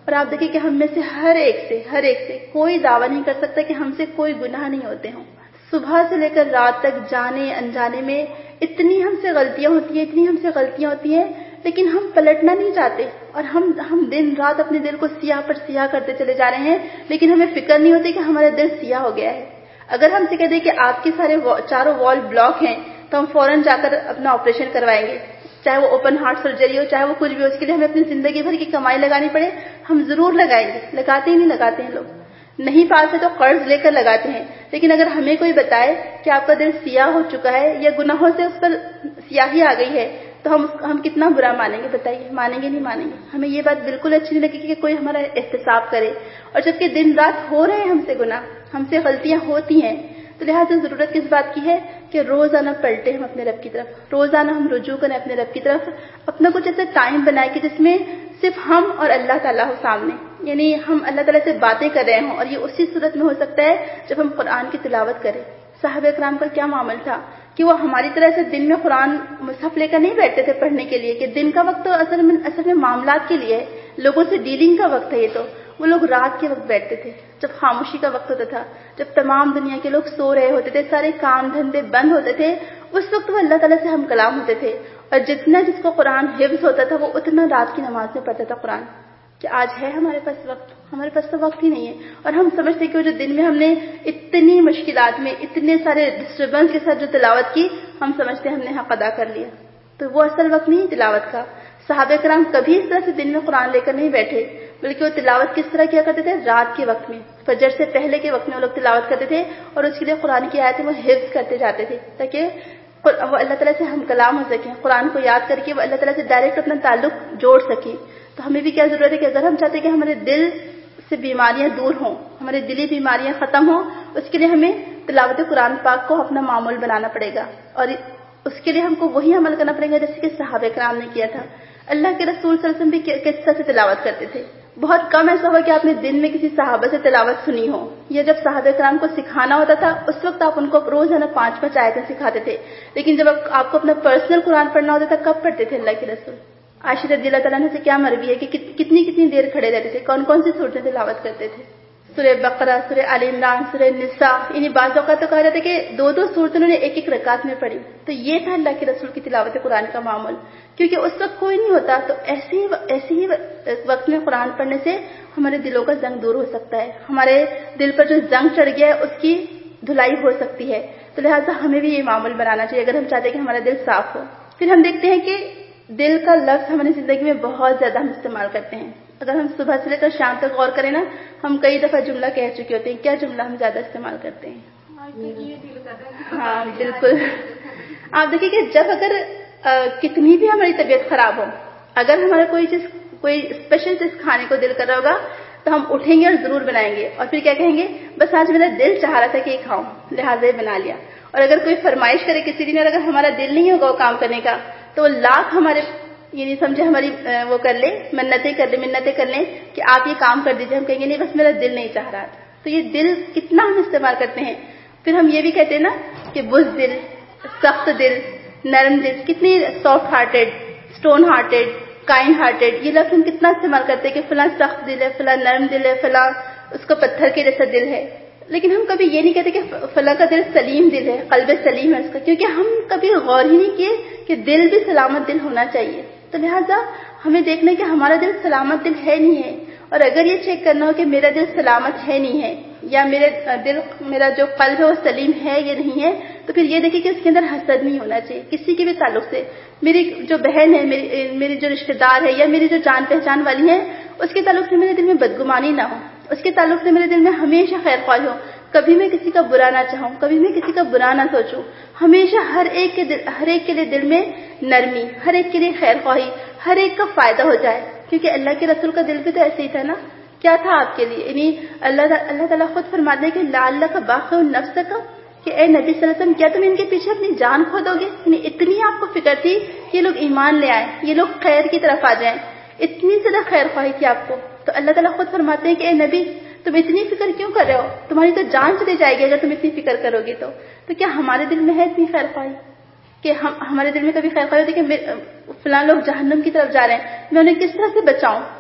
اور آپ دیکھیں کہ ہم میں سے ہر ایک سے ہر ایک سے کوئی دعویٰ نہیں کر سکتا کہ ہم سے کوئی گناہ نہیں ہوتے ہوں. صبح سے لے کر رات تک جانے انجانے میں اتنی ہم سے غلطیاں ہوتی ہیں اتنی ہم سے غلطیاں ہوتی ہیں لیکن ہم پلٹنا نہیں چاہتے اور ہم ہم دن رات اپنے دل کو سیاہ پر سیاہ کرتے چلے جا رہے ہیں لیکن ہمیں فکر نہیں ہوتی کہ ہمارا دل سیاہ ہو گیا ہے. اگر ہم سے کہہ دیں کہ آپ کے سارے چاروں وال بلاک ہیں تو ہم فوراً جا کر اپنا آپریشن کروائیں گے, چاہے وہ اوپن ہارٹ سرجری ہو چاہے وہ کچھ بھی ہو, اس کے لیے ہمیں اپنی زندگی بھر کی کمائی لگانی پڑے ہم ضرور لگائیں گے. لگاتے ہی نہیں لگاتے ہیں لوگ, نہیں پاس ہے تو قرض لے کر لگاتے ہیں. لیکن اگر ہمیں کوئی بتائے کہ آپ کا دل سیاہ ہو چکا ہے یا گناہوں سے اس پر سیاہی آ گئی ہے تو ہم ہم کتنا برا مانیں گے, بتائیے, مانیں گے نہیں مانیں گے؟ ہمیں یہ بات بالکل اچھی نہیں لگے کہ کوئی ہمارا احتساب کرے, اور جبکہ دن رات ہو رہے ہیں ہم سے گناہ, ہم سے غلطیاں ہوتی ہیں. تو لہٰذا ضرورت کس بات کی ہے کہ روزانہ پلٹے ہم اپنے رب کی طرف, روزانہ ہم رجوع کریں اپنے رب کی طرف, اپنا کچھ ایسا ٹائم بنائے کہ جس میں صرف ہم اور اللہ تعالیٰ ہو سامنے, یعنی ہم اللہ تعالیٰ سے باتیں کر رہے ہوں, اور یہ اسی صورت میں ہو سکتا ہے جب ہم قرآن کی تلاوت کریں. صحابہ اکرام کا کیا معامل تھا کہ وہ ہماری طرح سے دن میں قرآن مصحف لے کر نہیں بیٹھتے تھے پڑھنے کے لیے, کہ دن کا وقت تو اصل میں اصل میں معاملات کے لیے ہے, لوگوں سے ڈیلنگ کا وقت ہے. یہ تو وہ لوگ رات کے وقت بیٹھتے تھے جب خاموشی کا وقت ہوتا تھا, جب تمام دنیا کے لوگ سو رہے ہوتے تھے, سارے کام دھندے بند ہوتے تھے, اس وقت وہ اللہ تعالیٰ سے ہم کلام ہوتے تھے. اور جتنا جس کو قرآن حفظ ہوتا تھا وہ اتنا رات کی نماز میں پڑھتا تھا قرآن. کہ آج ہے ہمارے پاس وقت؟ ہمارے پاس تو وقت ہی نہیں ہے. اور ہم سمجھتے کہ وہ جو دن میں ہم نے اتنی مشکلات میں اتنے سارے ڈسٹربنس کے ساتھ جو تلاوت کی, ہم سمجھتے ہم نے حق ادا کر لیا. تو وہ اصل وقت نہیں تلاوت کا. صحابہ کرام کبھی اس طرح سے دن میں قرآن لے کر نہیں بیٹھے, بلکہ وہ تلاوت کس طرح کیا کرتے تھے؟ رات کے وقت میں, فجر سے پہلے کے وقت میں وہ لوگ تلاوت کرتے تھے, اور اس کے لیے قرآن کی آیتیں وہ حفظ کرتے جاتے تھے تاکہ وہ اللہ تعالیٰ سے ہم کلام ہو سکیں, قرآن کو یاد کر کے وہ اللہ تعالیٰ سے ڈائریکٹ اپنا تعلق جوڑ سکیں. تو ہمیں بھی کیا ضرورت ہے کہ اگر ہم چاہتے ہیں کہ ہمارے دل سے بیماریاں دور ہوں, ہمارے دلی بیماریاں ختم ہوں, اس کے لیے ہمیں تلاوت قرآن پاک کو اپنا معمول بنانا پڑے گا, اور اس کے لیے ہم کو وہی عمل کرنا پڑے گا جیسے کہ صحابہ کرام نے کیا تھا. اللہ کے رسول صلی اللہ علیہ وسلم بھی کس طرح سے تلاوت کرتے تھے. بہت کم ایسا ہوا کہ آپ نے دن میں کسی صحابہ سے تلاوت سنی ہو, یا جب صحابہ کرام کو سکھانا ہوتا تھا اس وقت آپ ان کو روزانہ پانچ پانچ آیتیں سکھاتے تھے. لیکن جب آپ کو اپنا پرسنل قرآن پڑھنا ہوتا تھا کب پڑھتے تھے اللہ کے رسول؟ عائشہ رضی اللہ تعالیٰ سے کیا مروی ہے کہ کتنی کتنی دیر کھڑے رہتے تھے, کون کون سی صورتیں تلاوت کرتے تھے؟ سورہ بقرہ, سورہ آل عمران, سورہ نساء, یعنی بعض اوقات تو کہا جاتا ہے کہ دو دو صورتیں انہوں نے ایک ایک رکعت میں پڑھی. تو یہ تھا اللہ کے رسول کی تلاوت قرآن کا معمول, کیونکہ اس وقت کوئی نہیں ہوتا. تو ایسے ہی ایسے ہی وقت میں قرآن پڑھنے سے ہمارے دلوں کا زنگ دور ہو سکتا ہے, ہمارے دل پر جو زنگ چڑھ گیا ہے اس کی دھلائی ہو سکتی ہے. تو لہٰذا ہمیں بھی یہ معمول بنانا چاہیے اگر ہم چاہتے ہیں کہ ہمارا دل صاف ہو. پھر ہم دیکھتے ہیں کہ دل کا لفظ ہماری زندگی میں بہت زیادہ ہم استعمال کرتے ہیں. اگر ہم صبح سے لے کر شام تک غور کریں نا, ہم کئی دفعہ جملہ کہہ چکے ہوتے ہیں. کیا جملہ ہم زیادہ استعمال کرتے ہیں؟ ہاں بالکل. آپ دیکھیے کہ جب اگر کتنی بھی ہماری طبیعت خراب ہو, اگر ہمارا کوئی چیز کوئی اسپیشل چیز کھانے کو دل کر رہا ہوگا تو ہم اٹھیں گے اور ضرور بنائیں گے, اور پھر کیا کہیں گے؟ بس آج میرا دل چاہ رہا تھا کہ یہ کھاؤں لہٰذا یہ بنا لیا. اور اگر کوئی فرمائش کرے کسی دن اور اگر ہمارا دل نہیں ہوگا وہ کام کرنے کا تو وہ لاکھ ہمارے یعنی سمجھے ہماری وہ کر لے منتیں کر لے منتیں کر لیں کہ آپ یہ کام کر دیجیے, ہم کہیں گے نہیں بس میرا دل نہیں چاہ رہا تھا. تو یہ دل کتنا ہم استعمال کرتے ہیں. پھر ہم یہ بھی کہتے ہیں نا کہ بزدل, سخت دل, نرم دل, کتنی soft hearted, stone hearted, kind hearted, یہ لفظ ہم کتنا استعمال کرتے ہیں کہ فلاں سخت دل ہے, فلاں نرم دل ہے, فلاں اس کا پتھر کے جیسا دل ہے. لیکن ہم کبھی یہ نہیں کہتے کہ فلاں کا دل سلیم دل ہے, قلب سلیم ہے اس کا, کیونکہ ہم کبھی غور ہی نہیں کیے کہ دل بھی سلامت دل ہونا چاہیے. تو لہٰذا ہمیں دیکھنا ہے کہ ہمارا دل سلامت دل ہے نہیں ہے, اور اگر یہ چیک کرنا ہو کہ میرا دل سلامت ہے نہیں ہے, یا میرے دل میرا جو قلب ہے وہ سلیم ہے یا نہیں ہے, تو پھر یہ دیکھیں کہ اس کے اندر حسد نہیں ہونا چاہیے کسی کے بھی تعلق سے. میری جو بہن ہے, میری میری جو رشتہ دار ہے, یا میری جو جان پہچان والی ہے, اس کے تعلق سے میرے دل میں بدگمانی نہ ہو, اس کے تعلق سے میرے دل میں ہمیشہ خیر خواہی ہو, کبھی میں کسی کا برا نہ چاہوں, کبھی میں کسی کا برا نہ سوچوں. ہمیشہ ہر ایک کے دل, ہر ایک کے لیے دل میں نرمی, ہر ایک کے لیے خیر خواہی, ہر ایک کا فائدہ ہو جائے. کیونکہ اللہ کے رسول کا دل بھی تو ایسے ہی تھا نا. کیا تھا آپ کے لیے؟ یعنی اللہ اللہ تعالیٰ خود فرماتے ہیں کہ لعل کا باقی نفس کا, کہ اے نبی صلی اللہ علیہ وسلم کیا تم ان کے پیچھے اپنی جان کھو دو گے؟ یعنی اتنی آپ کو فکر تھی کہ یہ لوگ ایمان لے آئیں, یہ لوگ خیر کی طرف آ جائیں, اتنی زیادہ خیر خواہی تھی آپ کو. تو اللہ تعالیٰ خود فرماتے ہیں کہ اے نبی تم اتنی فکر کیوں کر رہے ہو, تمہاری تو جان چلی جائے گی اگر تم اتنی فکر کرو گی. تو تو کیا ہمارے دل میں ہے اتنی خیر خواہی کہ ہم ہمارے دل میں کبھی خیر خواہی ہوتی ہے کہ فلاں لوگ جہنم کی طرف جا رہے ہیں, میں انہیں کس طرح سے بچاؤں,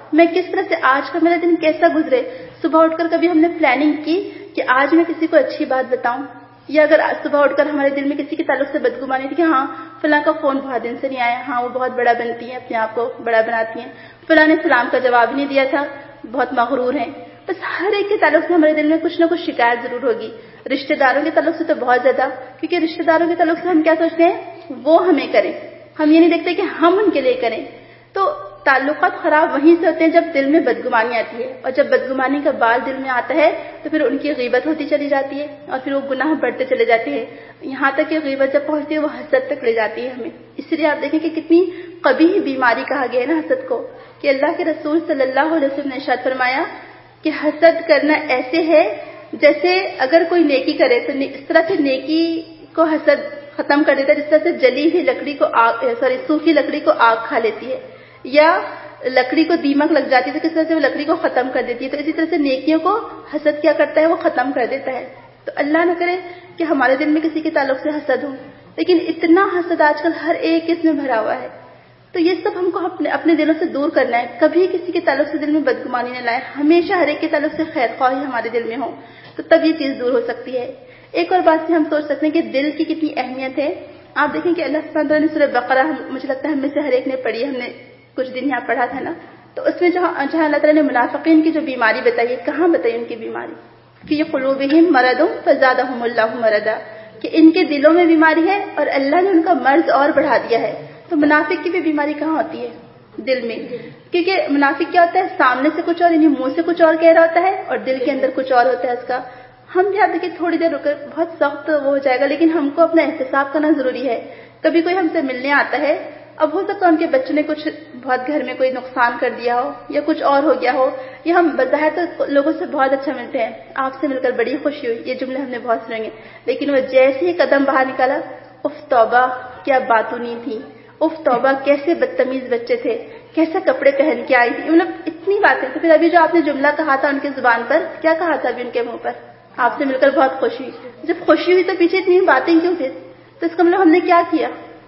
میں کس طرح سے آج کا میرا دن کیسا گزرے. صبح اٹھ کر کبھی ہم نے پلاننگ کی کہ آج میں کسی کو اچھی بات بتاؤں, یا اگر صبح اٹھ کر ہمارے دل میں کسی کے تعلق سے بدگمانی تھی کہ ہاں فلاں کا فون بہت دن سے نہیں آیا, ہاں وہ بہت بڑا بنتی ہیں, اپنے آپ کو بڑا بناتی ہیں, فلاں نے سلام کا جواب ہی نہیں دیا تھا, بہت مغرور ہیں. بس ہر ایک کے تعلق سے ہمارے دل میں کچھ نہ کچھ شکایت ضرور ہوگی. رشتہ داروں کے تعلق سے تو بہت زیادہ, کیونکہ رشتہ داروں کے تعلق سے ہم کیا سوچتے ہیں وہ ہمیں کریں, ہم یہ نہیں دیکھتے کہ ہم ان کے لیے کریں. تو تعلقات خراب وہیں سے ہوتے ہیں جب دل میں بدگمانی آتی ہے, اور جب بدگمانی کا بال دل میں آتا ہے تو پھر ان کی غیبت ہوتی چلی جاتی ہے, اور پھر وہ گناہ بڑھتے چلے جاتے ہیں, یہاں تک کہ غیبت جب پہنچتی ہے وہ حسد تک لے جاتی ہے ہمیں. اس لیے آپ دیکھیں کہ کتنی قبیح بیماری کہا گیا ہے نا حسد کو, کہ اللہ کے رسول صلی اللہ علیہ وسلم نے ارشاد فرمایا کہ حسد کرنا ایسے ہے جیسے اگر کوئی نیکی کرے تو اس طرح سے نیکی کو حسد ختم کر دیتا ہے جس طرح سے جلی ہوئی لکڑی کو آگ سوری سوکھی لکڑی کو آگ کھا لیتی ہے, یا لکڑی کو دیمک لگ جاتی ہے تو کس طرح سے وہ لکڑی کو ختم کر دیتی ہے. تو اسی طرح سے نیکیوں کو حسد کیا کرتا ہے, وہ ختم کر دیتا ہے. تو اللہ نہ کرے کہ ہمارے دل میں کسی کے تعلق سے حسد ہو, لیکن اتنا حسد آج کل ہر ایک اس میں بھرا ہوا ہے. تو یہ سب ہم کو اپنے اپنے دلوں سے دور کرنا ہے. کبھی کسی کے تعلق سے دل میں بدگمانی نہ لائیں, ہمیشہ ہر ایک کے تعلق سے خیر خواہی ہمارے دل میں ہو, تو تب یہ چیز دور ہو سکتی ہے. ایک اور بات سے ہم سوچ سکتے ہیں کہ دل کی کتنی اہمیت ہے. آپ دیکھیں کہ اللہ سبحانہ وتعالیٰ نے سورہ بقرہ, مجھے لگتا ہے ہم میں سے ہر ایک نے پڑھی, ہم نے کچھ دن یہاں پڑھا تھا نا, تو اس میں جہاں جہاں اللہ تعالیٰ نے منافقین کی جو بیماری بتائی ہے, کہاں بتائی ان کی بیماری, فی قلوبہم مرض فزادہم اللہ مرضا, کہ ان کے دلوں میں بیماری ہے اور اللہ نے ان کا مرض اور بڑھا دیا ہے. تو منافق کی بھی بیماری کہاں ہوتی ہے, دل میں, کیونکہ منافق کیا ہوتا ہے, سامنے سے کچھ اور یعنی منہ سے کچھ اور کہہ رہا ہوتا ہے اور دل کے اندر کچھ اور ہوتا ہے اس کا. ہم یاد رکھیں تھوڑی دیر رک کر, بہت سخت وہ ہو جائے گا, لیکن ہم کو اپنا احتساب کرنا ضروری ہے. کبھی کوئی ہم سے ملنے آتا ہے, اب ہو سکتا ہے ان کے بچوں نے کچھ بہت گھر میں کوئی نقصان کر دیا ہو یا کچھ اور ہو گیا ہو, یا ہم بظاہر تو لوگوں سے بہت اچھا ملتے ہیں, آپ سے مل کر بڑی خوشی ہوئی, یہ جملے ہم نے بہت سنے گے, لیکن وہ جیسے ہی قدم باہر نکالا, اف توبہ کیا باتونی تھی, اف توبہ کیسے بدتمیز بچے تھے, کیسے کپڑے پہن کے آئی تھی, مطلب اتنی باتیں. تو پھر ابھی جو آپ نے جملہ کہا تھا ان کی زبان پر, کیا کہا تھا ابھی ان کے منہ پر, آپ سے مل کر بہت خوشی ہوئی. جب خوشی ہوئی تو پیچھے اتنی باتیں کیوں پھر, تو اس کا مطلب ہم نے کیا کیا,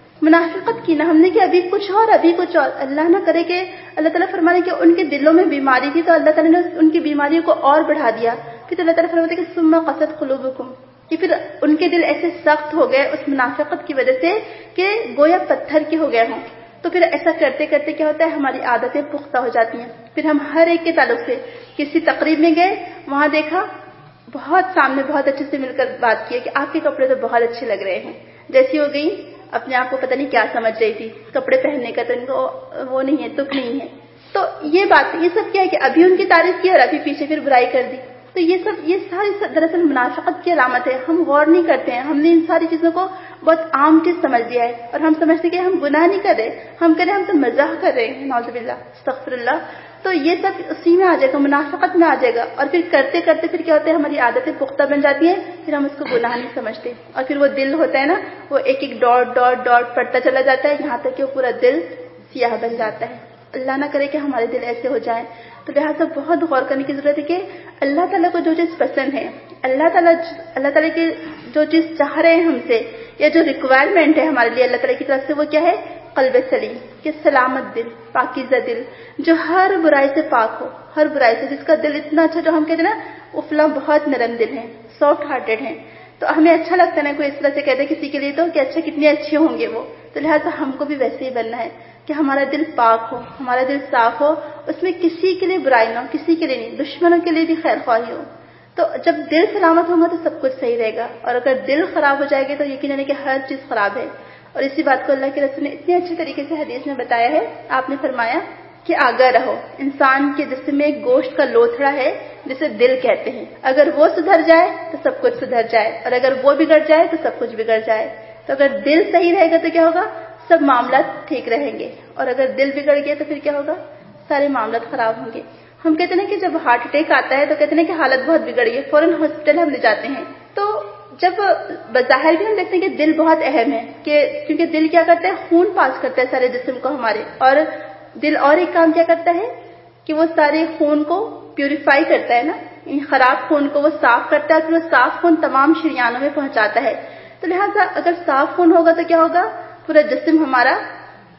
منافقت کی نا ہم نے, کہ ابھی کچھ اور ابھی کچھ اور. اللہ نہ کرے کہ اللہ تعالیٰ فرمانے کہ ان کے دلوں میں بیماری تھی تو اللہ تعالیٰ نے ان کی بیماریوں کو اور بڑھا دیا. پھر اللہ تعالیٰ فرماتے کہ ثم قست قلوبکم, کہ پھر ان کے دل ایسے سخت ہو گئے اس منافقت کی وجہ سے کہ گویا پتھر کے ہو گئے ہوں. تو پھر ایسا کرتے کرتے کیا ہوتا ہے, ہماری عادتیں پختہ ہو جاتی ہیں. پھر ہم ہر ایک کے تعلق سے کسی تقریب میں گئے, وہاں دیکھا بہت سامنے بہت اچھے سے مل کر بات کی کہ آپ کے کپڑے تو بہت اچھے لگ رہے ہیں, جیسی ہو گئی اپنے آپ کو پتہ نہیں کیا سمجھ رہی تھی, کپڑے پہننے کا تو ان کو وہ نہیں ہے, دکھ نہیں ہے. تو یہ بات یہ سب کیا ہے کہ ابھی ان کی تعریف کی اور ابھی پیچھے پھر برائی کر دی. تو یہ سب یہ ساری دراصل منافقت کی علامت ہے. ہم غور نہیں کرتے ہیں, ہم نے ان ساری چیزوں کو بہت عام چیز سمجھ لیا ہے, اور ہم سمجھتے کہ ہم گناہ نہیں کر رہے, ہم کریں ہم تو مزاح کر رہے ہیں, نعوذ باللہ استغفر اللہ. تو یہ سب اسی میں آ جائے گا, منافقت میں آ جائے گا, اور پھر کرتے کرتے پھر کیا ہوتا ہے, ہماری عادتیں پختہ بن جاتی ہیں, پھر ہم اس کو گناہ نہیں سمجھتے, اور پھر وہ دل ہوتا ہے نا, وہ ایک ایک ڈاٹ ڈاٹ ڈاٹ پڑتا چلا جاتا ہے, یہاں تک کہ وہ پورا دل سیاہ بن جاتا ہے. اللہ نہ کرے کہ ہمارے دل ایسے ہو جائیں. تو لہٰذا بہت غور کرنے کی ضرورت ہے کہ اللہ تعالیٰ کو جو چیز پسند ہے, اللہ تعالیٰ اللہ تعالیٰ کی جو چیز چاہ رہے ہیں ہم سے, یا جو ریکوائرمنٹ ہے ہمارے لیے اللہ تعالیٰ کی طرف سے, وہ کیا ہے, قلب سلیم, کہ سلامت دل, پاکیزہ دل, جو ہر برائی سے پاک ہو, ہر برائی سے, جس کا دل اتنا اچھا, جو ہم کہتے ہیں نا افلا بہت نرم دل ہیں, سافٹ ہارٹیڈ ہیں. تو ہمیں اچھا لگتا ہے نا کوئی اس طرح سے کہتے ہیں کسی کے لیے تو کہ اچھا کتنے اچھے ہوں گے وہ. تو لہٰذا ہم کو بھی ویسے ہی بننا ہے کہ ہمارا دل پاک ہو, ہمارا دل صاف ہو, اس میں کسی کے لیے برائی نہ ہو, کسی کے لیے نہیں, دشمنوں کے لیے بھی خیر خواہی ہو. تو جب دل سلامت ہوگا تو سب کچھ صحیح رہے گا, اور اگر دل خراب ہو جائے گا تو یقیناً ہے کہ ہر چیز خراب ہے. اور اسی بات کو اللہ کے رسول نے اتنے اچھے طریقے سے حدیث میں بتایا ہے. آپ نے فرمایا کہ آگاہ رہو, انسان کے جسم میں ایک گوشت کا لوتھڑا ہے جسے دل کہتے ہیں, اگر وہ سدھر جائے تو سب کچھ سدھر جائے, اور اگر وہ بگڑ جائے تو سب کچھ بگڑ جائے. تو اگر دل صحیح رہے گا تو کیا ہوگا, سب معاملات ٹھیک رہیں گے, اور اگر دل بگڑ گیا تو پھر کیا ہوگا, سارے معاملات خراب ہوں گے. ہم کہتے ہیں کہ جب ہارٹ اٹیک آتا ہے تو کہتے ہیں کہ حالت بہت بگڑ گئی, فوراً ہاسپٹل ہم لے جاتے ہیں. تو جب بظاہر بھی ہم دیکھتے ہیں کہ دل بہت اہم ہے, کہ کیونکہ دل کیا کرتا ہے, خون پاس کرتا ہے سارے جسم کو ہمارے, اور دل اور ایک کام کیا کرتا ہے کہ وہ سارے خون کو پیوریفائی کرتا ہے نا, خراب خون کو وہ صاف کرتا ہے, اور پھر وہ صاف خون تمام شریانوں میں پہنچاتا ہے. تو لہٰذا اگر صاف خون ہوگا تو کیا ہوگا, پورا جسم ہمارا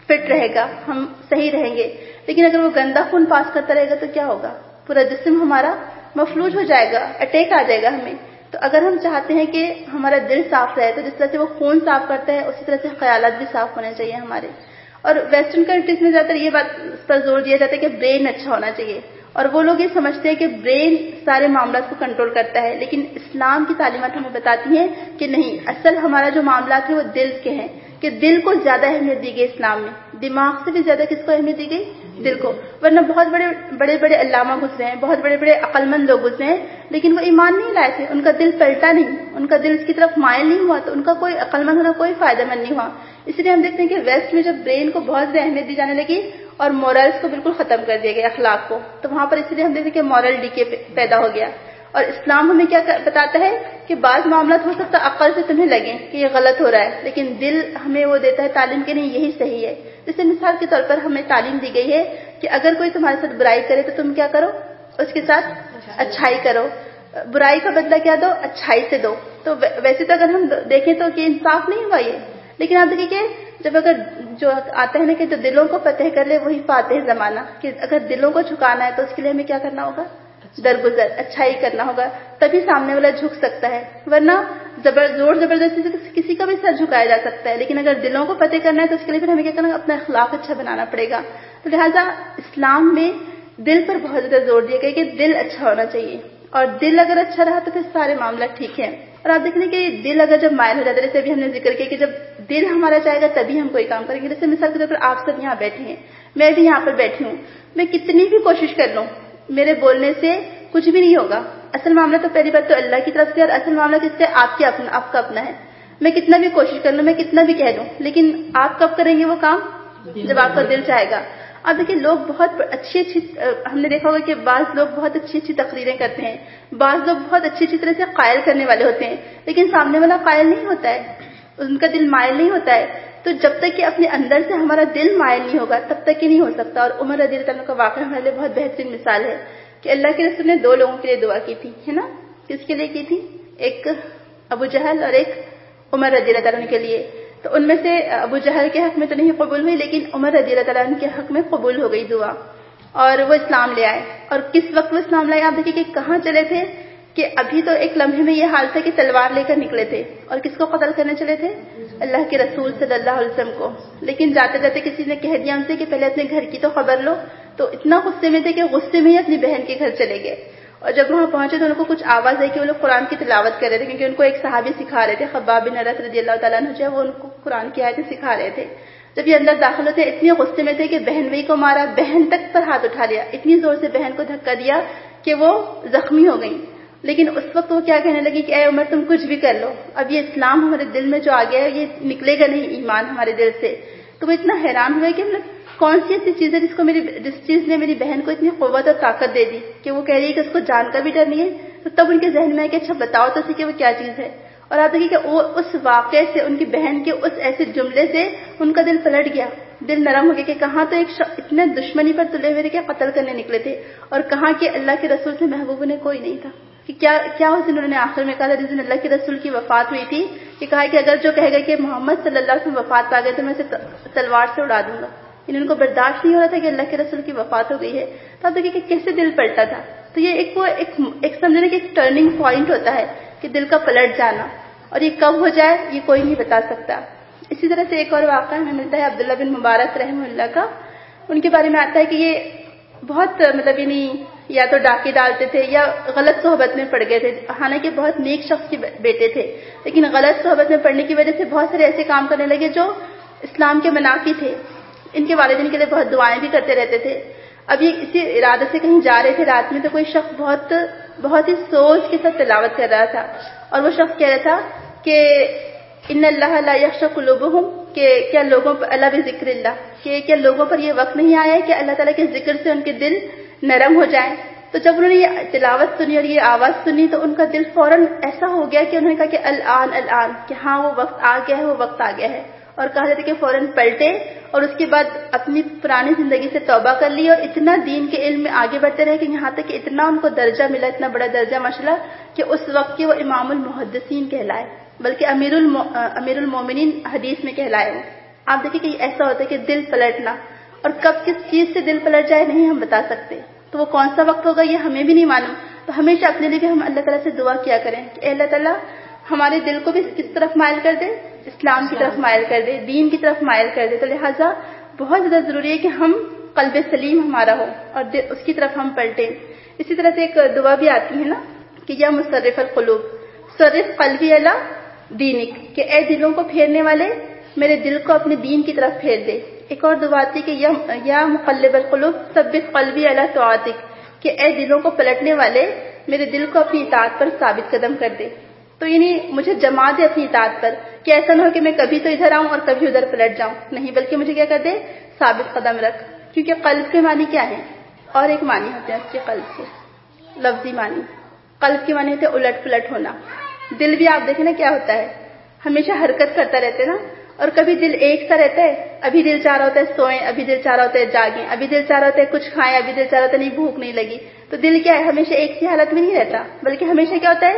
فٹ رہے گا, ہم صحیح رہیں گے. لیکن اگر وہ گندا خون پاس کرتا رہے گا تو کیا ہوگا؟ پورا جسم ہمارا مفلوج ہو جائے گا, اٹیک آ جائے گا ہمیں. تو اگر ہم چاہتے ہیں کہ ہمارا دل صاف رہے تو جس طرح سے وہ خون صاف کرتا ہے اسی طرح سے خیالات بھی صاف ہونے چاہیے ہمارے. اور ویسٹرن کنٹریز میں زیادہ تر یہ بات پر زور دیا جاتا ہے کہ برین اچھا ہونا چاہیے, اور وہ لوگ یہ سمجھتے ہیں کہ برین سارے معاملات کو کنٹرول کرتا ہے. لیکن اسلام کی تعلیمات ہمیں بتاتی ہیں کہ نہیں, اصل ہمارا جو معاملات ہیں وہ دل کے ہیں, کہ دل کو زیادہ اہمیت دی گئی اسلام میں. دماغ سے بھی زیادہ کس کو اہمیت دی گئی؟ دل کو. ورنہ بہت بڑے بڑے بڑے علامہ گزرے ہیں, بہت بڑے بڑے عقل مند لوگ گزرے ہیں, لیکن وہ ایمان نہیں لائے تھے, ان کا دل پلٹا نہیں, ان کا دل اس کی طرف مائل نہیں ہوا, تو ان کا کوئی عقل مند ہونا کوئی فائدہ مند نہیں ہوا. اس لیے ہم دیکھتے ہیں کہ ویسٹ میں جب برین کو بہت زیادہ اہمیت دی جانے لگی اور مورلز کو بالکل ختم کر دیا گیا, اخلاق کو, تو وہاں پر اس لیے ہم دیکھتے ہیں کہ مورل ڈیکے پیدا ہو گیا. اور اسلام ہمیں کیا بتاتا ہے کہ بعض معاملات ہو سکتا ہے عقل سے تمہیں لگیں کہ یہ غلط ہو رہا ہے, لیکن دل ہمیں وہ دیتا ہے تعلیم کے نہیں یہی صحیح ہے. جیسے مثال کے طور پر ہمیں تعلیم دی گئی ہے کہ اگر کوئی تمہارے ساتھ برائی کرے تو تم کیا کرو؟ اس کے ساتھ اچھائی کرو. برائی کا بدلہ کیا دو؟ اچھائی سے دو. تو ویسے تو اگر ہم دیکھیں تو کہ انصاف نہیں ہوا یہ, لیکن آپ دیکھیں کہ جب اگر جو آتا ہے نا کہ جو دلوں کو فتح کر لے وہی فاتح زمانہ, کہ اگر دلوں کو جھکانا ہے تو اس کے لیے ہمیں کیا کرنا ہوگا؟ درگزر, اچھائی کرنا ہوگا, تبھی سامنے والا جھک سکتا ہے. ورنہ زبر زور زبردستی سے کسی کا بھی سر جھکایا جا سکتا ہے, لیکن اگر دلوں کو فتح کرنا ہے تو اس کے لیے پھر ہمیں کیا کرنا ہے؟ اپنا اخلاق اچھا بنانا پڑے گا. تو لہٰذا اسلام میں دل پر بہت زیادہ زور دیا گیا کہ دل اچھا ہونا چاہیے, اور دل اگر اچھا رہا تو پھر سارے معاملات ٹھیک ہیں. اور آپ دیکھ لیں کہ دل اگر جب مائل ہو جاتا ہے, جیسے ابھی ہم نے ذکر کیا کہ جب دل ہمارا چاہے گا تبھی ہم کوئی کام کریں گے. جیسے مثال کے طور پر آپ سب یہاں بیٹھے ہیں, میں بھی یہاں پر بیٹھی ہوں, میں کتنی بھی کوشش کر لوں میرے بولنے سے کچھ بھی نہیں ہوگا. اصل معاملہ تو پہلی بات تو اللہ کی طرف سے, اور اصل معاملہ کس سے؟ آپ کے اپنا, آپ کا اپنا ہے. میں کتنا بھی کوشش کر لوں, میں کتنا بھی کہہ دوں, لیکن آپ کب کریں گے وہ کام؟ جب آپ کا دل چاہے گا. اب دیکھیں لوگ بہت اچھی اچھی, ہم نے دیکھا ہوگا کہ بعض لوگ بہت اچھی اچھی تقریریں کرتے ہیں, بعض لوگ بہت اچھی اچھی طرح سے قائل کرنے والے ہوتے ہیں, لیکن سامنے والا قائل نہیں ہوتا ہے, ان کا دل مائل نہیں ہوتا ہے. تو جب تک کہ اپنے اندر سے ہمارا دل مائل نہیں ہوگا تب تک کہ نہیں ہو سکتا. اور عمر رضی اللہ عنہ کا واقعہ ہمارے لیے بہت بہترین مثال ہے کہ اللہ کے رسول نے دو لوگوں کے لیے دعا کی تھی, ہے نا؟ کس کے لیے کی تھی؟ ایک ابو جہل اور ایک عمر رضی اللہ عنہ کے لیے. تو ان میں سے ابو جہل کے حق میں تو نہیں قبول ہوئی, لیکن عمر رضی اللہ عنہ کے حق میں قبول ہو گئی دعا, اور وہ اسلام لے آئے. اور کس وقت وہ اسلام لائے آپ دیکھیے کہ کہاں چلے تھے, کہ ابھی تو ایک لمحے میں یہ حال تھا کہ تلوار لے کر نکلے تھے, اور کس کو قتل کرنے چلے تھے؟ اللہ کے رسول صلی اللہ علیہ وسلم کو. لیکن جاتے جاتے کسی نے کہہ دیا ان سے کہ پہلے اپنے گھر کی تو خبر لو. تو اتنا غصے میں تھے کہ غصے میں ہی اپنی بہن کے گھر چلے گئے, اور جب وہاں پہنچے تو ان کو کچھ آواز آئی کہ وہ لوگ قرآن کی تلاوت کر رہے تھے, کیونکہ ان کو ایک صحابی سکھا رہے تھے, خباب بن ارت رضی اللہ تعالیٰ عنہ جو ہے وہ ان کو قرآن کی آیتیں سکھا رہے تھے. جب یہ اندر داخل ہوتے اتنے غصے میں تھے کہ بہن وہی کو مارا, بہن تک پر ہاتھ اٹھا لیا, اتنی زور سے بہن کو دھکا دیا کہ وہ زخمی ہو گئی. لیکن اس وقت وہ کیا کہنے لگی کہ اے عمر تم کچھ بھی کر لو, اب یہ اسلام ہمارے دل میں جو آ گیا ہے یہ نکلے گا نہیں ایمان ہمارے دل سے. تو وہ اتنا حیران ہوئے کہ مطلب کون سی ایسی چیز ہے جس کو میری جس چیز نے میری بہن کو اتنی قوت اور طاقت دے دی کہ وہ کہہ رہی ہے کہ اس کو جان کا بھی ڈر نہیں ہے. تو تب ان کے ذہن میں ہے کہ اچھا بتاؤ تو صحیح کہ وہ کیا چیز ہے. اور آپ دیکھیے کہ وہ اس واقعے سے, ان کی بہن کے اس ایسے جملے سے ان کا دل پلٹ گیا, دل نرم ہو گیا کہ کہاں تو ایک اتنے دشمنی پر تلے ہوئے تھے کہ قتل کرنے نکلے تھے, اور کہاں کہ اللہ کے رسول سے محبوب نے کوئی نہیں تھا. کہ کیا کیا اس دن انہوں نے آخر میں کہا, جس دن اللہ کے رسول کی وفات ہوئی تھی, کہ کہا کہ اگر جو کہے گا کہ محمد صلی اللہ علیہ وسلم وفات پا گئے تو میں اسے تلوار سے اڑا دوں گا. ان کو برداشت نہیں ہو رہا تھا کہ اللہ کے رسول کی وفات ہو گئی ہے. تو آپ دیکھیے کہ کیسے دل پلٹا تھا. تو یہ ایک وہ ایک, ایک سمجھنے کہ ایک ٹرننگ پوائنٹ ہوتا ہے کہ دل کا پلٹ جانا, اور یہ کب ہو جائے یہ کوئی نہیں بتا سکتا. اسی طرح سے ایک اور واقعہ ہمیں ملتا ہے عبداللہ بن مبارک رحمہ اللہ کا. ان کے بارے میں آتا ہے کہ یہ بہت مطلب یعنی یا تو ڈاکے ڈالتے تھے یا غلط صحبت میں پڑ گئے تھے, حالانکہ بہت نیک شخص کے بیٹے تھے, لیکن غلط صحبت میں پڑنے کی وجہ سے بہت سارے ایسے کام کرنے لگے جو اسلام کے منافی تھے. ان کے والدین کے لیے بہت دعائیں بھی کرتے رہتے تھے. اب یہ اسی ارادے سے کہیں جا رہے تھے رات میں, تو کوئی شخص بہت بہت ہی سوچ کے ساتھ تلاوت کر رہا تھا, اور وہ شخص کہہ رہا تھا کہ ان اللہ لا یخشی قلوبہم, کہ کیا لوگوں پر اللہ بذکر اللہ, کہ کیا لوگوں پر یہ وقت نہیں آیا ہے کہ اللہ تعالیٰ کے ذکر سے ان کے دل نرم ہو جائیں. تو جب انہوں نے یہ تلاوت سنی اور یہ آواز سنی تو ان کا دل فوراً ایسا ہو گیا کہ انہوں نے کہا کہ الان الان, کہ ہاں وہ وقت آ گیا ہے, وہ وقت آ گیا ہے. اور کہا جاتا ہے کہ فوراً پلٹے اور اس کے بعد اپنی پرانی زندگی سے توبہ کر لی, اور اتنا دین کے علم میں آگے بڑھتے رہے کہ یہاں تک کہ اتنا ان کو درجہ ملا, اتنا بڑا درجہ ماشاءاللہ, کہ اس وقت کے وہ امام المحدثین کہلائے, بلکہ امیر الم... امیر المومنین حدیث میں کہلائے وہ. آپ دیکھیں کہ ایسا ہوتا ہے کہ دل پلٹنا، اور کب کس چیز سے دل پلٹ جائے نہیں ہم بتا سکتے، تو وہ کون سا وقت ہوگا یہ ہمیں بھی نہیں معلوم. تو ہمیشہ اپنے لیے بھی ہم اللہ تعالیٰ سے دعا کیا کریں کہ اللہ تعالیٰ ہمارے دل کو بھی کس طرف مائل کر دے، اسلام کی طرف مائل کر دے، دین کی طرف مائل کر دے. تو لہٰذا بہت زیادہ ضروری ہے کہ ہم قلب سلیم ہمارا ہو اور اس کی طرف ہم پلٹیں. اسی طرح سے ایک دعا بھی آتی ہے نا کہ یا مصرف القلوب صرف قلبی علی دینک، کہ اے دلوں کو پھیرنے والے میرے دل کو اپنے دین کی طرف پھیر دے. ایک اور دعا آتی کہ یا مقلب القلوب ثبت قلبی علی طاعتک، کہ اے دلوں کو پلٹنے والے میرے دل کو اپنی اطاعت پر ثابت قدم کر دے. تو یعنی مجھے جما دے اپنی اطاعت پر، کہ ایسا نہ ہو کہ میں کبھی تو ادھر آؤں اور کبھی ادھر پلٹ جاؤں، نہیں بلکہ مجھے کیا کر دے، ثابت قدم رکھ. کیونکہ قلب کے معنی کیا ہے، اور ایک معنی ہوتے ہیں اس کے قلب کے لفظی معنی. قلب کے معنی ہوتے ہیں الٹ پلٹ ہونا. دل بھی آپ دیکھیں نا کیا ہوتا ہے، ہمیشہ حرکت کرتا رہتے نا، اور کبھی دل ایک سا رہتا ہے، ابھی دل چاہ رہا ہوتا ہے سوئیں، ابھی دل چاہ رہا ہوتا ہے جاگیں، ابھی دل چاہ رہا ہوتا ہے کچھ کھائیں، ابھی دل چاہ رہا ہوتا ہے نہیں بھوک نہیں لگی. تو دل کیا ہے، ہمیشہ ایک سی حالت میں نہیں رہتا، بلکہ ہمیشہ کیا ہوتا ہے،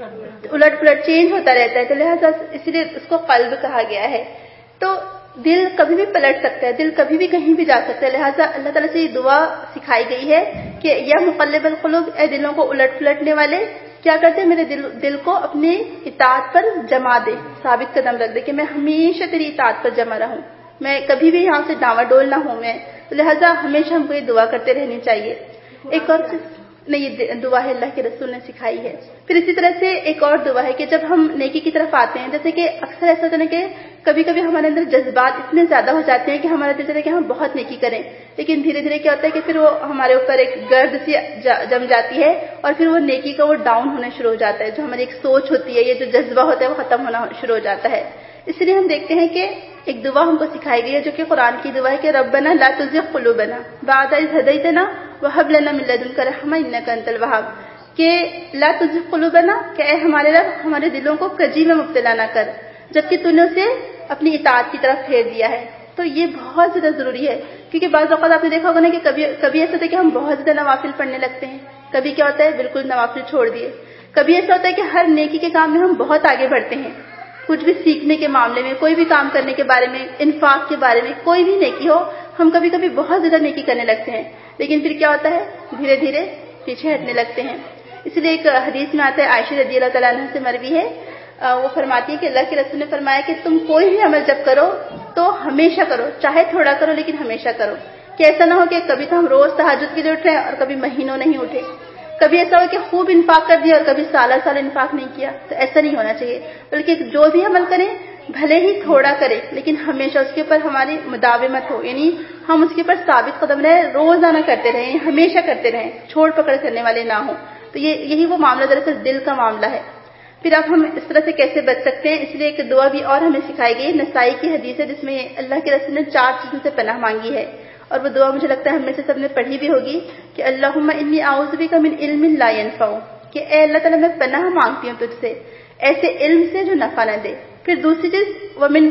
الٹ پلٹ چینج ہوتا رہتا ہے. تو لہٰذا اسی لیے اس کو قلب کہا گیا ہے. تو دل کبھی بھی پلٹ سکتا ہے، دل کبھی بھی کہیں بھی جا سکتا ہے. لہٰذا اللہ تعالیٰ سے یہ دعا سکھائی گئی ہے کہ یا مقلب القلوب، اے دلوں کو الٹ پلٹنے والے کیا کرتے ہیں، میرے دل دل کو اپنی اطاعت پر جما دے، ثابت قدم رکھ دے، کہ میں ہمیشہ تیری اطاعت پر جمع رہوں، میں کبھی بھی یہاں سے ڈاواں ڈول نہ ہوں میں. تو لہٰذا ہمیشہ ہم کو یہ دعا کرتے رہنی چاہیے. ایک اور نہیں، یہ دعا ہے اللہ کے رسول نے سکھائی ہے. پھر اسی طرح سے ایک اور دعا ہے کہ جب ہم نیکی کی طرف آتے ہیں، جیسے کہ اکثر ایسا ہوتا ہے کہ کبھی کبھی ہمارے اندر جذبات اتنے زیادہ ہو جاتے ہیں کہ ہمارا دل چاہتا ہے کہ ہم بہت نیکی کریں، لیکن دھیرے دھیرے کیا ہوتا ہے کہ پھر وہ ہمارے اوپر ایک گرد سی جم جاتی ہے، اور پھر وہ نیکی کا وہ ڈاؤن ہونا شروع ہو جاتا ہے. جو ہماری ایک سوچ ہوتی ہے، یہ جو جذبہ ہوتا ہے وہ ختم ہونا شروع ہو جاتا ہے. اس لیے ہم دیکھتے ہیں کہ ایک دعا ہم کو سکھائی گئی ہے جو کہ قرآن کی دعا ہے کہ ربنا لا تزغ قلوبنا بعد اذ ہدیتنا وہب لنا من لدنک رحمۃ انک انت الوہاب، کہ لا تزغ قلوبنا، کہ اے ہمارے رب ہمارے دلوں کو کجی میں مبتلا نہ کر جبکہ تو نے اسے اپنی اطاعت کی طرف پھیر دیا ہے. تو یہ بہت زیادہ ضروری ہے، کیونکہ بعض اوقات آپ نے دیکھا ہوگا نا کہ کبھی کبھی ایسا ہوتا ہے کہ ہم بہت زیادہ نوافل پڑھنے لگتے ہیں، کبھی کیا ہوتا ہے بالکل نوافل چھوڑ دیے. کبھی ایسا ہوتا ہے کہ ہر نیکی کے کام میں ہم بہت آگے بڑھتے ہیں، کچھ بھی سیکھنے کے معاملے میں، کوئی بھی کام کرنے کے بارے میں، انفاق کے بارے میں، کوئی بھی نیکی ہو، ہم کبھی کبھی بہت زیادہ نیکی کرنے لگتے ہیں، لیکن پھر کیا ہوتا ہے، دھیرے دھیرے پیچھے ہٹنے لگتے ہیں. اس لیے ایک حدیث میں آتا ہے، عائشہ رضی اللہ تعالیٰ عنہ سے مروی ہے، وہ فرماتی ہے کہ اللہ کے رسول نے فرمایا کہ تم کوئی بھی عمل جب کرو تو ہمیشہ کرو، چاہے تھوڑا کرو لیکن ہمیشہ کرو، کہ ایسا نہ ہو کہ کبھی تو ہم روز تہجد کے لیے اٹھ رہے ہیں اور کبھی مہینوں نہیں اٹھے، کبھی ایسا ہو کہ خوب انفاق کر دیا اور کبھی سالہ سال انفاق نہیں کیا. تو ایسا نہیں ہونا چاہیے، بلکہ جو بھی عمل کریں بھلے ہی تھوڑا کرے لیکن ہمیشہ اس کے اوپر ہماری مداومت ہو، یعنی ہم اس کے اوپر ثابت قدم رہیں، روزانہ کرتے رہیں، ہمیشہ کرتے رہیں، چھوڑ پکڑ کرنے والے نہ ہوں. تو یہ یہی وہ معاملہ دراصل دل کا معاملہ ہے. پھر اب ہم اس طرح سے کیسے بچ سکتے ہیں، اس لیے ایک دعا بھی اور ہمیں سکھائی گئی، نسائی کی حدیث ہے جس میں اللہ کے رسول نے چار چیزوں سے پناہ مانگی ہے، اور وہ دعا مجھے لگتا ہے ہم میں سے سب نے پڑھی بھی ہوگی کہ اللہم انی اعوذ بک من علم لا ينفع، کہ اے اللہ تعالیٰ میں پناہ مانگتی ہوں تجھ سے ایسے علم سے جو نفع نہ دے. پھر دوسری چیز ومن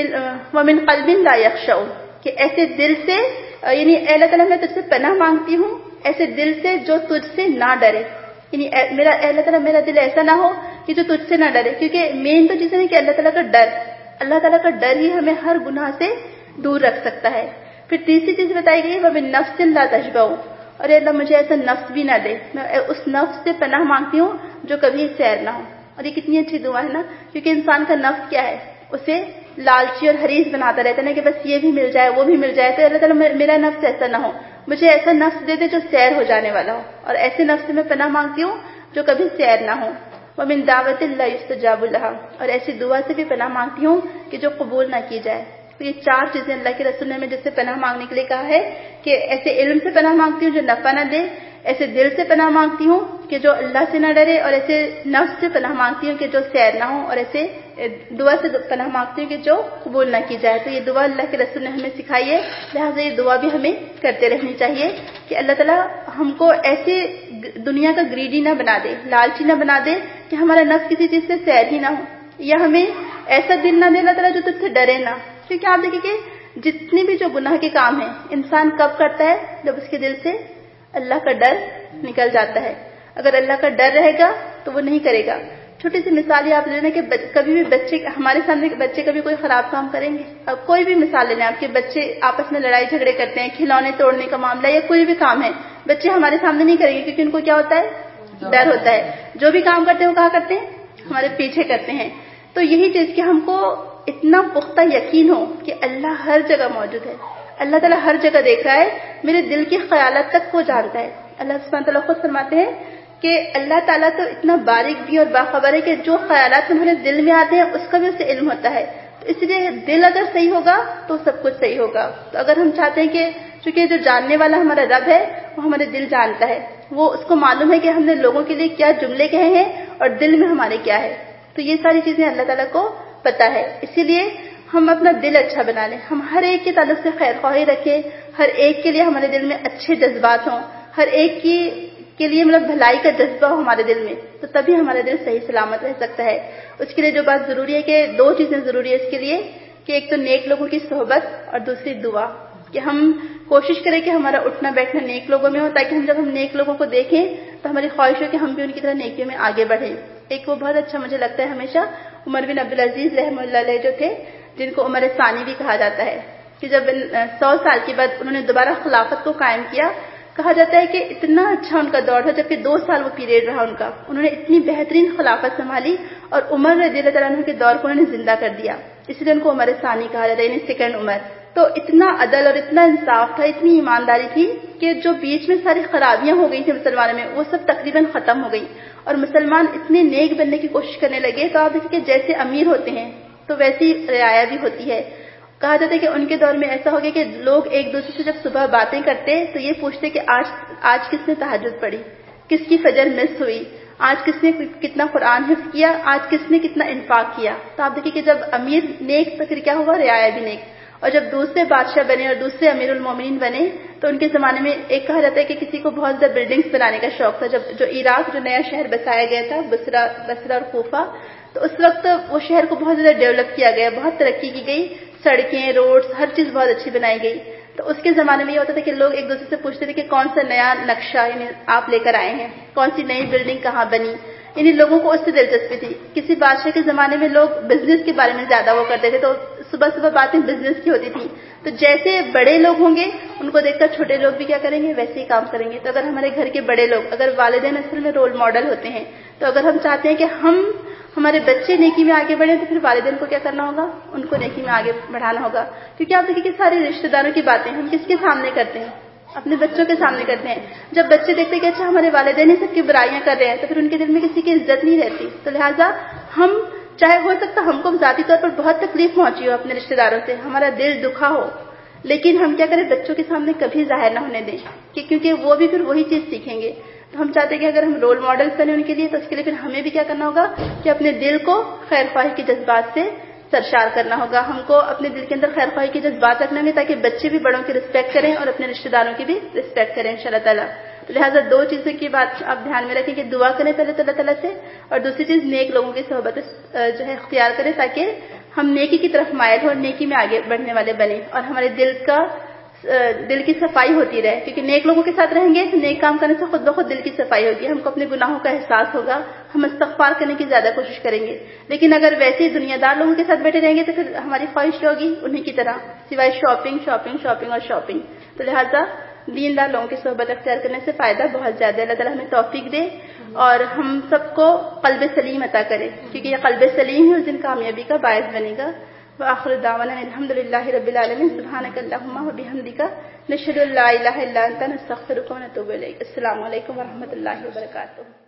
ومن قلب لا یخشع، کہ ایسے دل سے، یعنی اے اللہ تعالیٰ میں تجھ سے پناہ مانگتی ہوں ایسے دل سے جو تجھ سے نہ ڈرے، یعنی میرا اے اللہ تعالیٰ میرا دل ایسا نہ ہو کہ جو تجھ سے نہ ڈرے، کیونکہ مین تو چیز ہے کہ اللہ تعالیٰ کا ڈر، اللہ تعالیٰ کا ڈر ہی ہمیں ہر گناہ سے دور رکھ سکتا ہے. پھر تیسری چیز بتائی گئی ومن نفس لا تشبع، اور اے اللہ مجھے ایسا نفس بھی نہ دے، میں اس نفس سے پناہ مانگتی ہوں جو کبھی سیر نہ ہو. اور یہ کتنی اچھی دعا ہے نا، کیونکہ انسان کا نفس کیا ہے، اسے لالچی اور حریص بناتا رہتا ہے نا کہ بس یہ بھی مل جائے وہ بھی مل جائے. تو اللہ تعالیٰ میرا نفس ایسا نہ ہو، مجھے ایسا نفس دے دے جو سیر ہو جانے والا ہو، اور ایسے نفس سے میں پناہ مانگتی ہوں جو کبھی سیر نہ ہو. ومن دعوت لا یستجاب لها، اور ایسی دعا سے بھی پناہ مانگتی ہوں کہ جو قبول نہ کی جائے. تو یہ چار چیزیں اللہ کے رسول نے ہمیں جس سے پناہ مانگنے کے لیے کہا ہے کہ ایسے علم سے پناہ مانگتی ہوں جو نفع نہ دے، ایسے دل سے پناہ مانگتی ہوں کہ جو اللہ سے نہ ڈرے، اور ایسے نفس سے پناہ مانگتی ہوں کہ جو سیر نہ ہو، اور ایسے دعا سے پناہ مانگتی ہوں کہ جو قبول نہ کی جائے. تو یہ دعا اللہ کے رسول نے ہمیں سکھائی ہے، لہٰذا یہ دعا بھی ہمیں کرتے رہنی چاہیے کہ اللہ تعالیٰ ہم کو ایسے دنیا کا گریڈی نہ بنا دے، لالچی نہ بنا دے کہ ہمارا نفس کسی چیز سے سیر ہی نہ ہو، یا ہمیں ایسا دل نہ دے اللہ تعالیٰ جو تجھ سے ڈرے نہ. کیونکہ آپ دیکھیں کہ جتنے بھی جو گناہ کے کام ہیں انسان کب کرتا ہے، جب اس کے دل سے اللہ کا ڈر نکل جاتا ہے. اگر اللہ کا ڈر رہے گا تو وہ نہیں کرے گا. چھوٹی سی مثال آپ لے لیں کہ کبھی بھی بچے ہمارے سامنے بچے کبھی کوئی خراب کام کریں گے؟ اب کوئی بھی مثال لے لیں آپ کے بچے آپس میں لڑائی جھگڑے کرتے ہیں، کھلونے توڑنے کا معاملہ یا کوئی بھی کام ہے، بچے ہمارے سامنے نہیں کریں گے کیونکہ ان کو کیا ہوتا ہے؟ ڈر ہوتا ہے. جو بھی کام کرتے ہیں وہ کہاں کرتے ہیں؟ ہمارے پیچھے کرتے ہیں. تو یہی چیز کہ ہم کو اتنا پختہ یقین ہو کہ اللہ ہر جگہ موجود ہے، اللہ تعالیٰ ہر جگہ دیکھ رہا ہے، میرے دل کے خیالات تک وہ جانتا ہے. اللہ سبحانہ تعالیٰ خود فرماتے ہیں کہ اللہ تعالیٰ تو اتنا باریک بھی اور باخبر ہے کہ جو خیالات تمہارے دل میں آتے ہیں اس کا بھی اسے علم ہوتا ہے. تو اس لیے دل اگر صحیح ہوگا تو سب کچھ صحیح ہوگا. تو اگر ہم چاہتے ہیں کہ چونکہ جو جاننے والا ہمارا رب ہے وہ ہمارے دل جانتا ہے، وہ اس کو معلوم ہے کہ ہم نے لوگوں کے لیے کیا جملے کہے ہیں اور دل میں ہمارے کیا ہے. تو یہ ساری چیزیں اللہ تعالیٰ کو پتا ہے. اسی لیے ہم اپنا دل اچھا بنا لیں، ہم ہر ایک کے تعلق سے خیر خواہی رکھیں، ہر ایک کے لیے ہمارے دل میں اچھے جذبات ہوں، ہر ایک کی کے لیے مطلب بھلائی کا جذبہ ہو ہمارے دل میں، تو تبھی ہمارا دل صحیح سلامت رہ سکتا ہے. اس کے لیے جو بات ضروری ہے کہ دو چیزیں ضروری ہے اس کے لیے کہ ایک تو نیک لوگوں کی صحبت اور دوسری دعا، کہ ہم کوشش کریں کہ ہمارا اٹھنا بیٹھنا نیک لوگوں میں ہو تاکہ ہم جب ہم نیک لوگوں کو دیکھیں تو ہماری خواہش ہو کہ ہم بھی ان کی طرح نیکیوں میں آگے بڑھیں. ایک وہ بہت اچھا مجھے لگتا ہے ہمیشہ عمر بن عبدالعزیز رحمہ اللہ علیہ جو تھے، جن کو عمر ثانی بھی کہا جاتا ہے، کہ جب سو سال کے بعد انہوں نے دوبارہ خلافت کو قائم کیا، کہا جاتا ہے کہ اتنا اچھا ان کا دور تھا، جبکہ دو سال وہ پیریڈ رہا ان کا، انہوں نے اتنی بہترین خلافت سنبھالی اور عمر رضی اللہ تعالیٰ عنہ کے دور کو انہوں نے زندہ کر دیا، اس لیے ان کو عمر ثانی کہا جاتا ہے، یعنی سیکنڈ عمر. تو اتنا عدل اور اتنا انصاف تھا، اتنی ایمانداری تھی کہ جو بیچ میں ساری خرابیاں ہو گئی تھیں مسلمانوں میں وہ سب تقریباً ختم ہو گئی اور مسلمان اتنے نیک بننے کی کوشش کرنے لگے. تو آپ دیکھیں کہ جیسے امیر ہوتے ہیں تو ویسی رعایا بھی ہوتی ہے. کہا جاتا ہے کہ ان کے دور میں ایسا ہو گیا کہ لوگ ایک دوسرے سے جب صبح باتیں کرتے تو یہ پوچھتے کہ آج آج کس نے تہجد پڑھی، کس کی فجر مس ہوئی، آج کس نے کتنا قرآن حفظ کیا، آج کس نے کتنا انفاق کیا. تو آپ دیکھیں کہ جب امیر نیک تو پھر کیا ہوا، رعایا بھی نیک. اور جب دوسرے بادشاہ بنے اور دوسرے امیر المومنین بنے تو ان کے زمانے میں ایک کہا جاتا ہے کہ کسی کو بہت زیادہ بلڈنگز بنانے کا شوق تھا. جب جو عراق جو نیا شہر بسایا گیا تھا بصرہ بصرہ اور کوفہ، تو اس وقت وہ شہر کو بہت زیادہ ڈیولپ کیا گیا، بہت ترقی کی گئی، سڑکیں روڈز ہر چیز بہت اچھی بنائی گئی. تو اس کے زمانے میں یہ ہوتا تھا کہ لوگ ایک دوسرے سے پوچھتے تھے کہ کون سا نیا نقشہ یعنی آپ لے کر آئے ہیں، کون سی نئی بلڈنگ کہاں بنی، یعنی لوگوں کو اس سے دلچسپی تھی. کسی بادشاہ کے زمانے میں لوگ بزنس کے بارے میں زیادہ وہ کرتے تھے، تو صبح صبح باتیں بزنس کی ہوتی تھی. تو جیسے بڑے لوگ ہوں گے ان کو دیکھ کر چھوٹے لوگ بھی کیا کریں گے، ویسے ہی کام کریں گے. تو اگر ہمارے گھر کے بڑے لوگ، اگر والدین اصل میں رول ماڈل ہوتے ہیں، تو اگر ہم چاہتے ہیں کہ ہم ہمارے بچے نیکی میں آگے بڑھیں تو پھر والدین کو کیا کرنا ہوگا، ان کو نیکی میں آگے بڑھانا ہوگا. کیونکہ آپ دیکھیں کہ سارے رشتہ داروں کی باتیں ہم کس کے سامنے کرتے ہیں، اپنے بچوں کے سامنے کرتے ہیں. جب بچے دیکھتے ہیں کہ اچھا ہمارے والدین ہی سب کی برائیاں کر رہے ہیں تو پھر ان کے دل میں کسی کی عزت نہیں رہتی. تو لہٰذا ہم چاہے ہو سکتا ہم کو ذاتی طور پر بہت تکلیف پہنچی ہو اپنے رشتہ داروں سے، ہمارا دل دکھا ہو، لیکن ہم کیا کریں، بچوں کے سامنے کبھی ظاہر نہ ہونے دیں کہ کیونکہ وہ بھی پھر وہی چیز سیکھیں گے. تو ہم چاہتے ہیں کہ اگر ہم رول ماڈل بنے ان کے لیے تو اس کے لیے پھر ہمیں بھی کیا کرنا ہوگا کہ اپنے دل کو خیر خواہی کے جذبات سے سرشار کرنا ہوگا. ہم کو اپنے دل کے اندر خیر خواہی کے جذبات رکھنا ہے تاکہ بچے بھی بڑوں کی رسپیکٹ کریں اور اپنے رشتہ داروں کی بھی رسپیکٹ کریں انشاءاللہ تعالیٰ. لہٰذا دو چیزوں کی بات آپ دھیان میں رکھیں کہ دعا کریں پہلے تو اللہ تعالیٰ سے، اور دوسری چیز نیک لوگوں کی صحبت جو ہے اختیار کریں تاکہ ہم نیکی کی طرف مائل ہو اور نیکی میں آگے بڑھنے والے بنیں اور ہمارے دل کا دل کی صفائی ہوتی رہے. کیونکہ نیک لوگوں کے ساتھ رہیں گے تو نیک کام کرنے سے خود بخود دل کی صفائی ہوگی، ہم کو اپنے گناہوں کا احساس ہوگا، ہم استغفار کرنے کی زیادہ کوشش کریں گے. لیکن اگر ویسے ہی دنیا دار لوگوں کے ساتھ بیٹھے رہیں گے تو پھر ہماری خواہش کیا ہوگی، انہیں کی طرح سوائے شاپنگ شاپنگ شاپنگ اور شاپنگ. تو لہٰذا دیندار لوگوں کی صحبت اختیار کرنے سے فائدہ بہت زیادہ ہے. اللہ تعالیٰ ہمیں توفیق دے اور ہم سب کو قلب سلیم عطا کرے، کیونکہ یہ قلب سلیم ہی اس دن کامیابی کا باعث بنے گا. وآخر دعوانا الحمد للہ رب العالمین. سبحانک اللہم وبحمدک نشہد ان لا الہ الا انت نستغفرک ونتوب الیک. السلام علیکم ورحمۃ اللہ وبرکاتہ.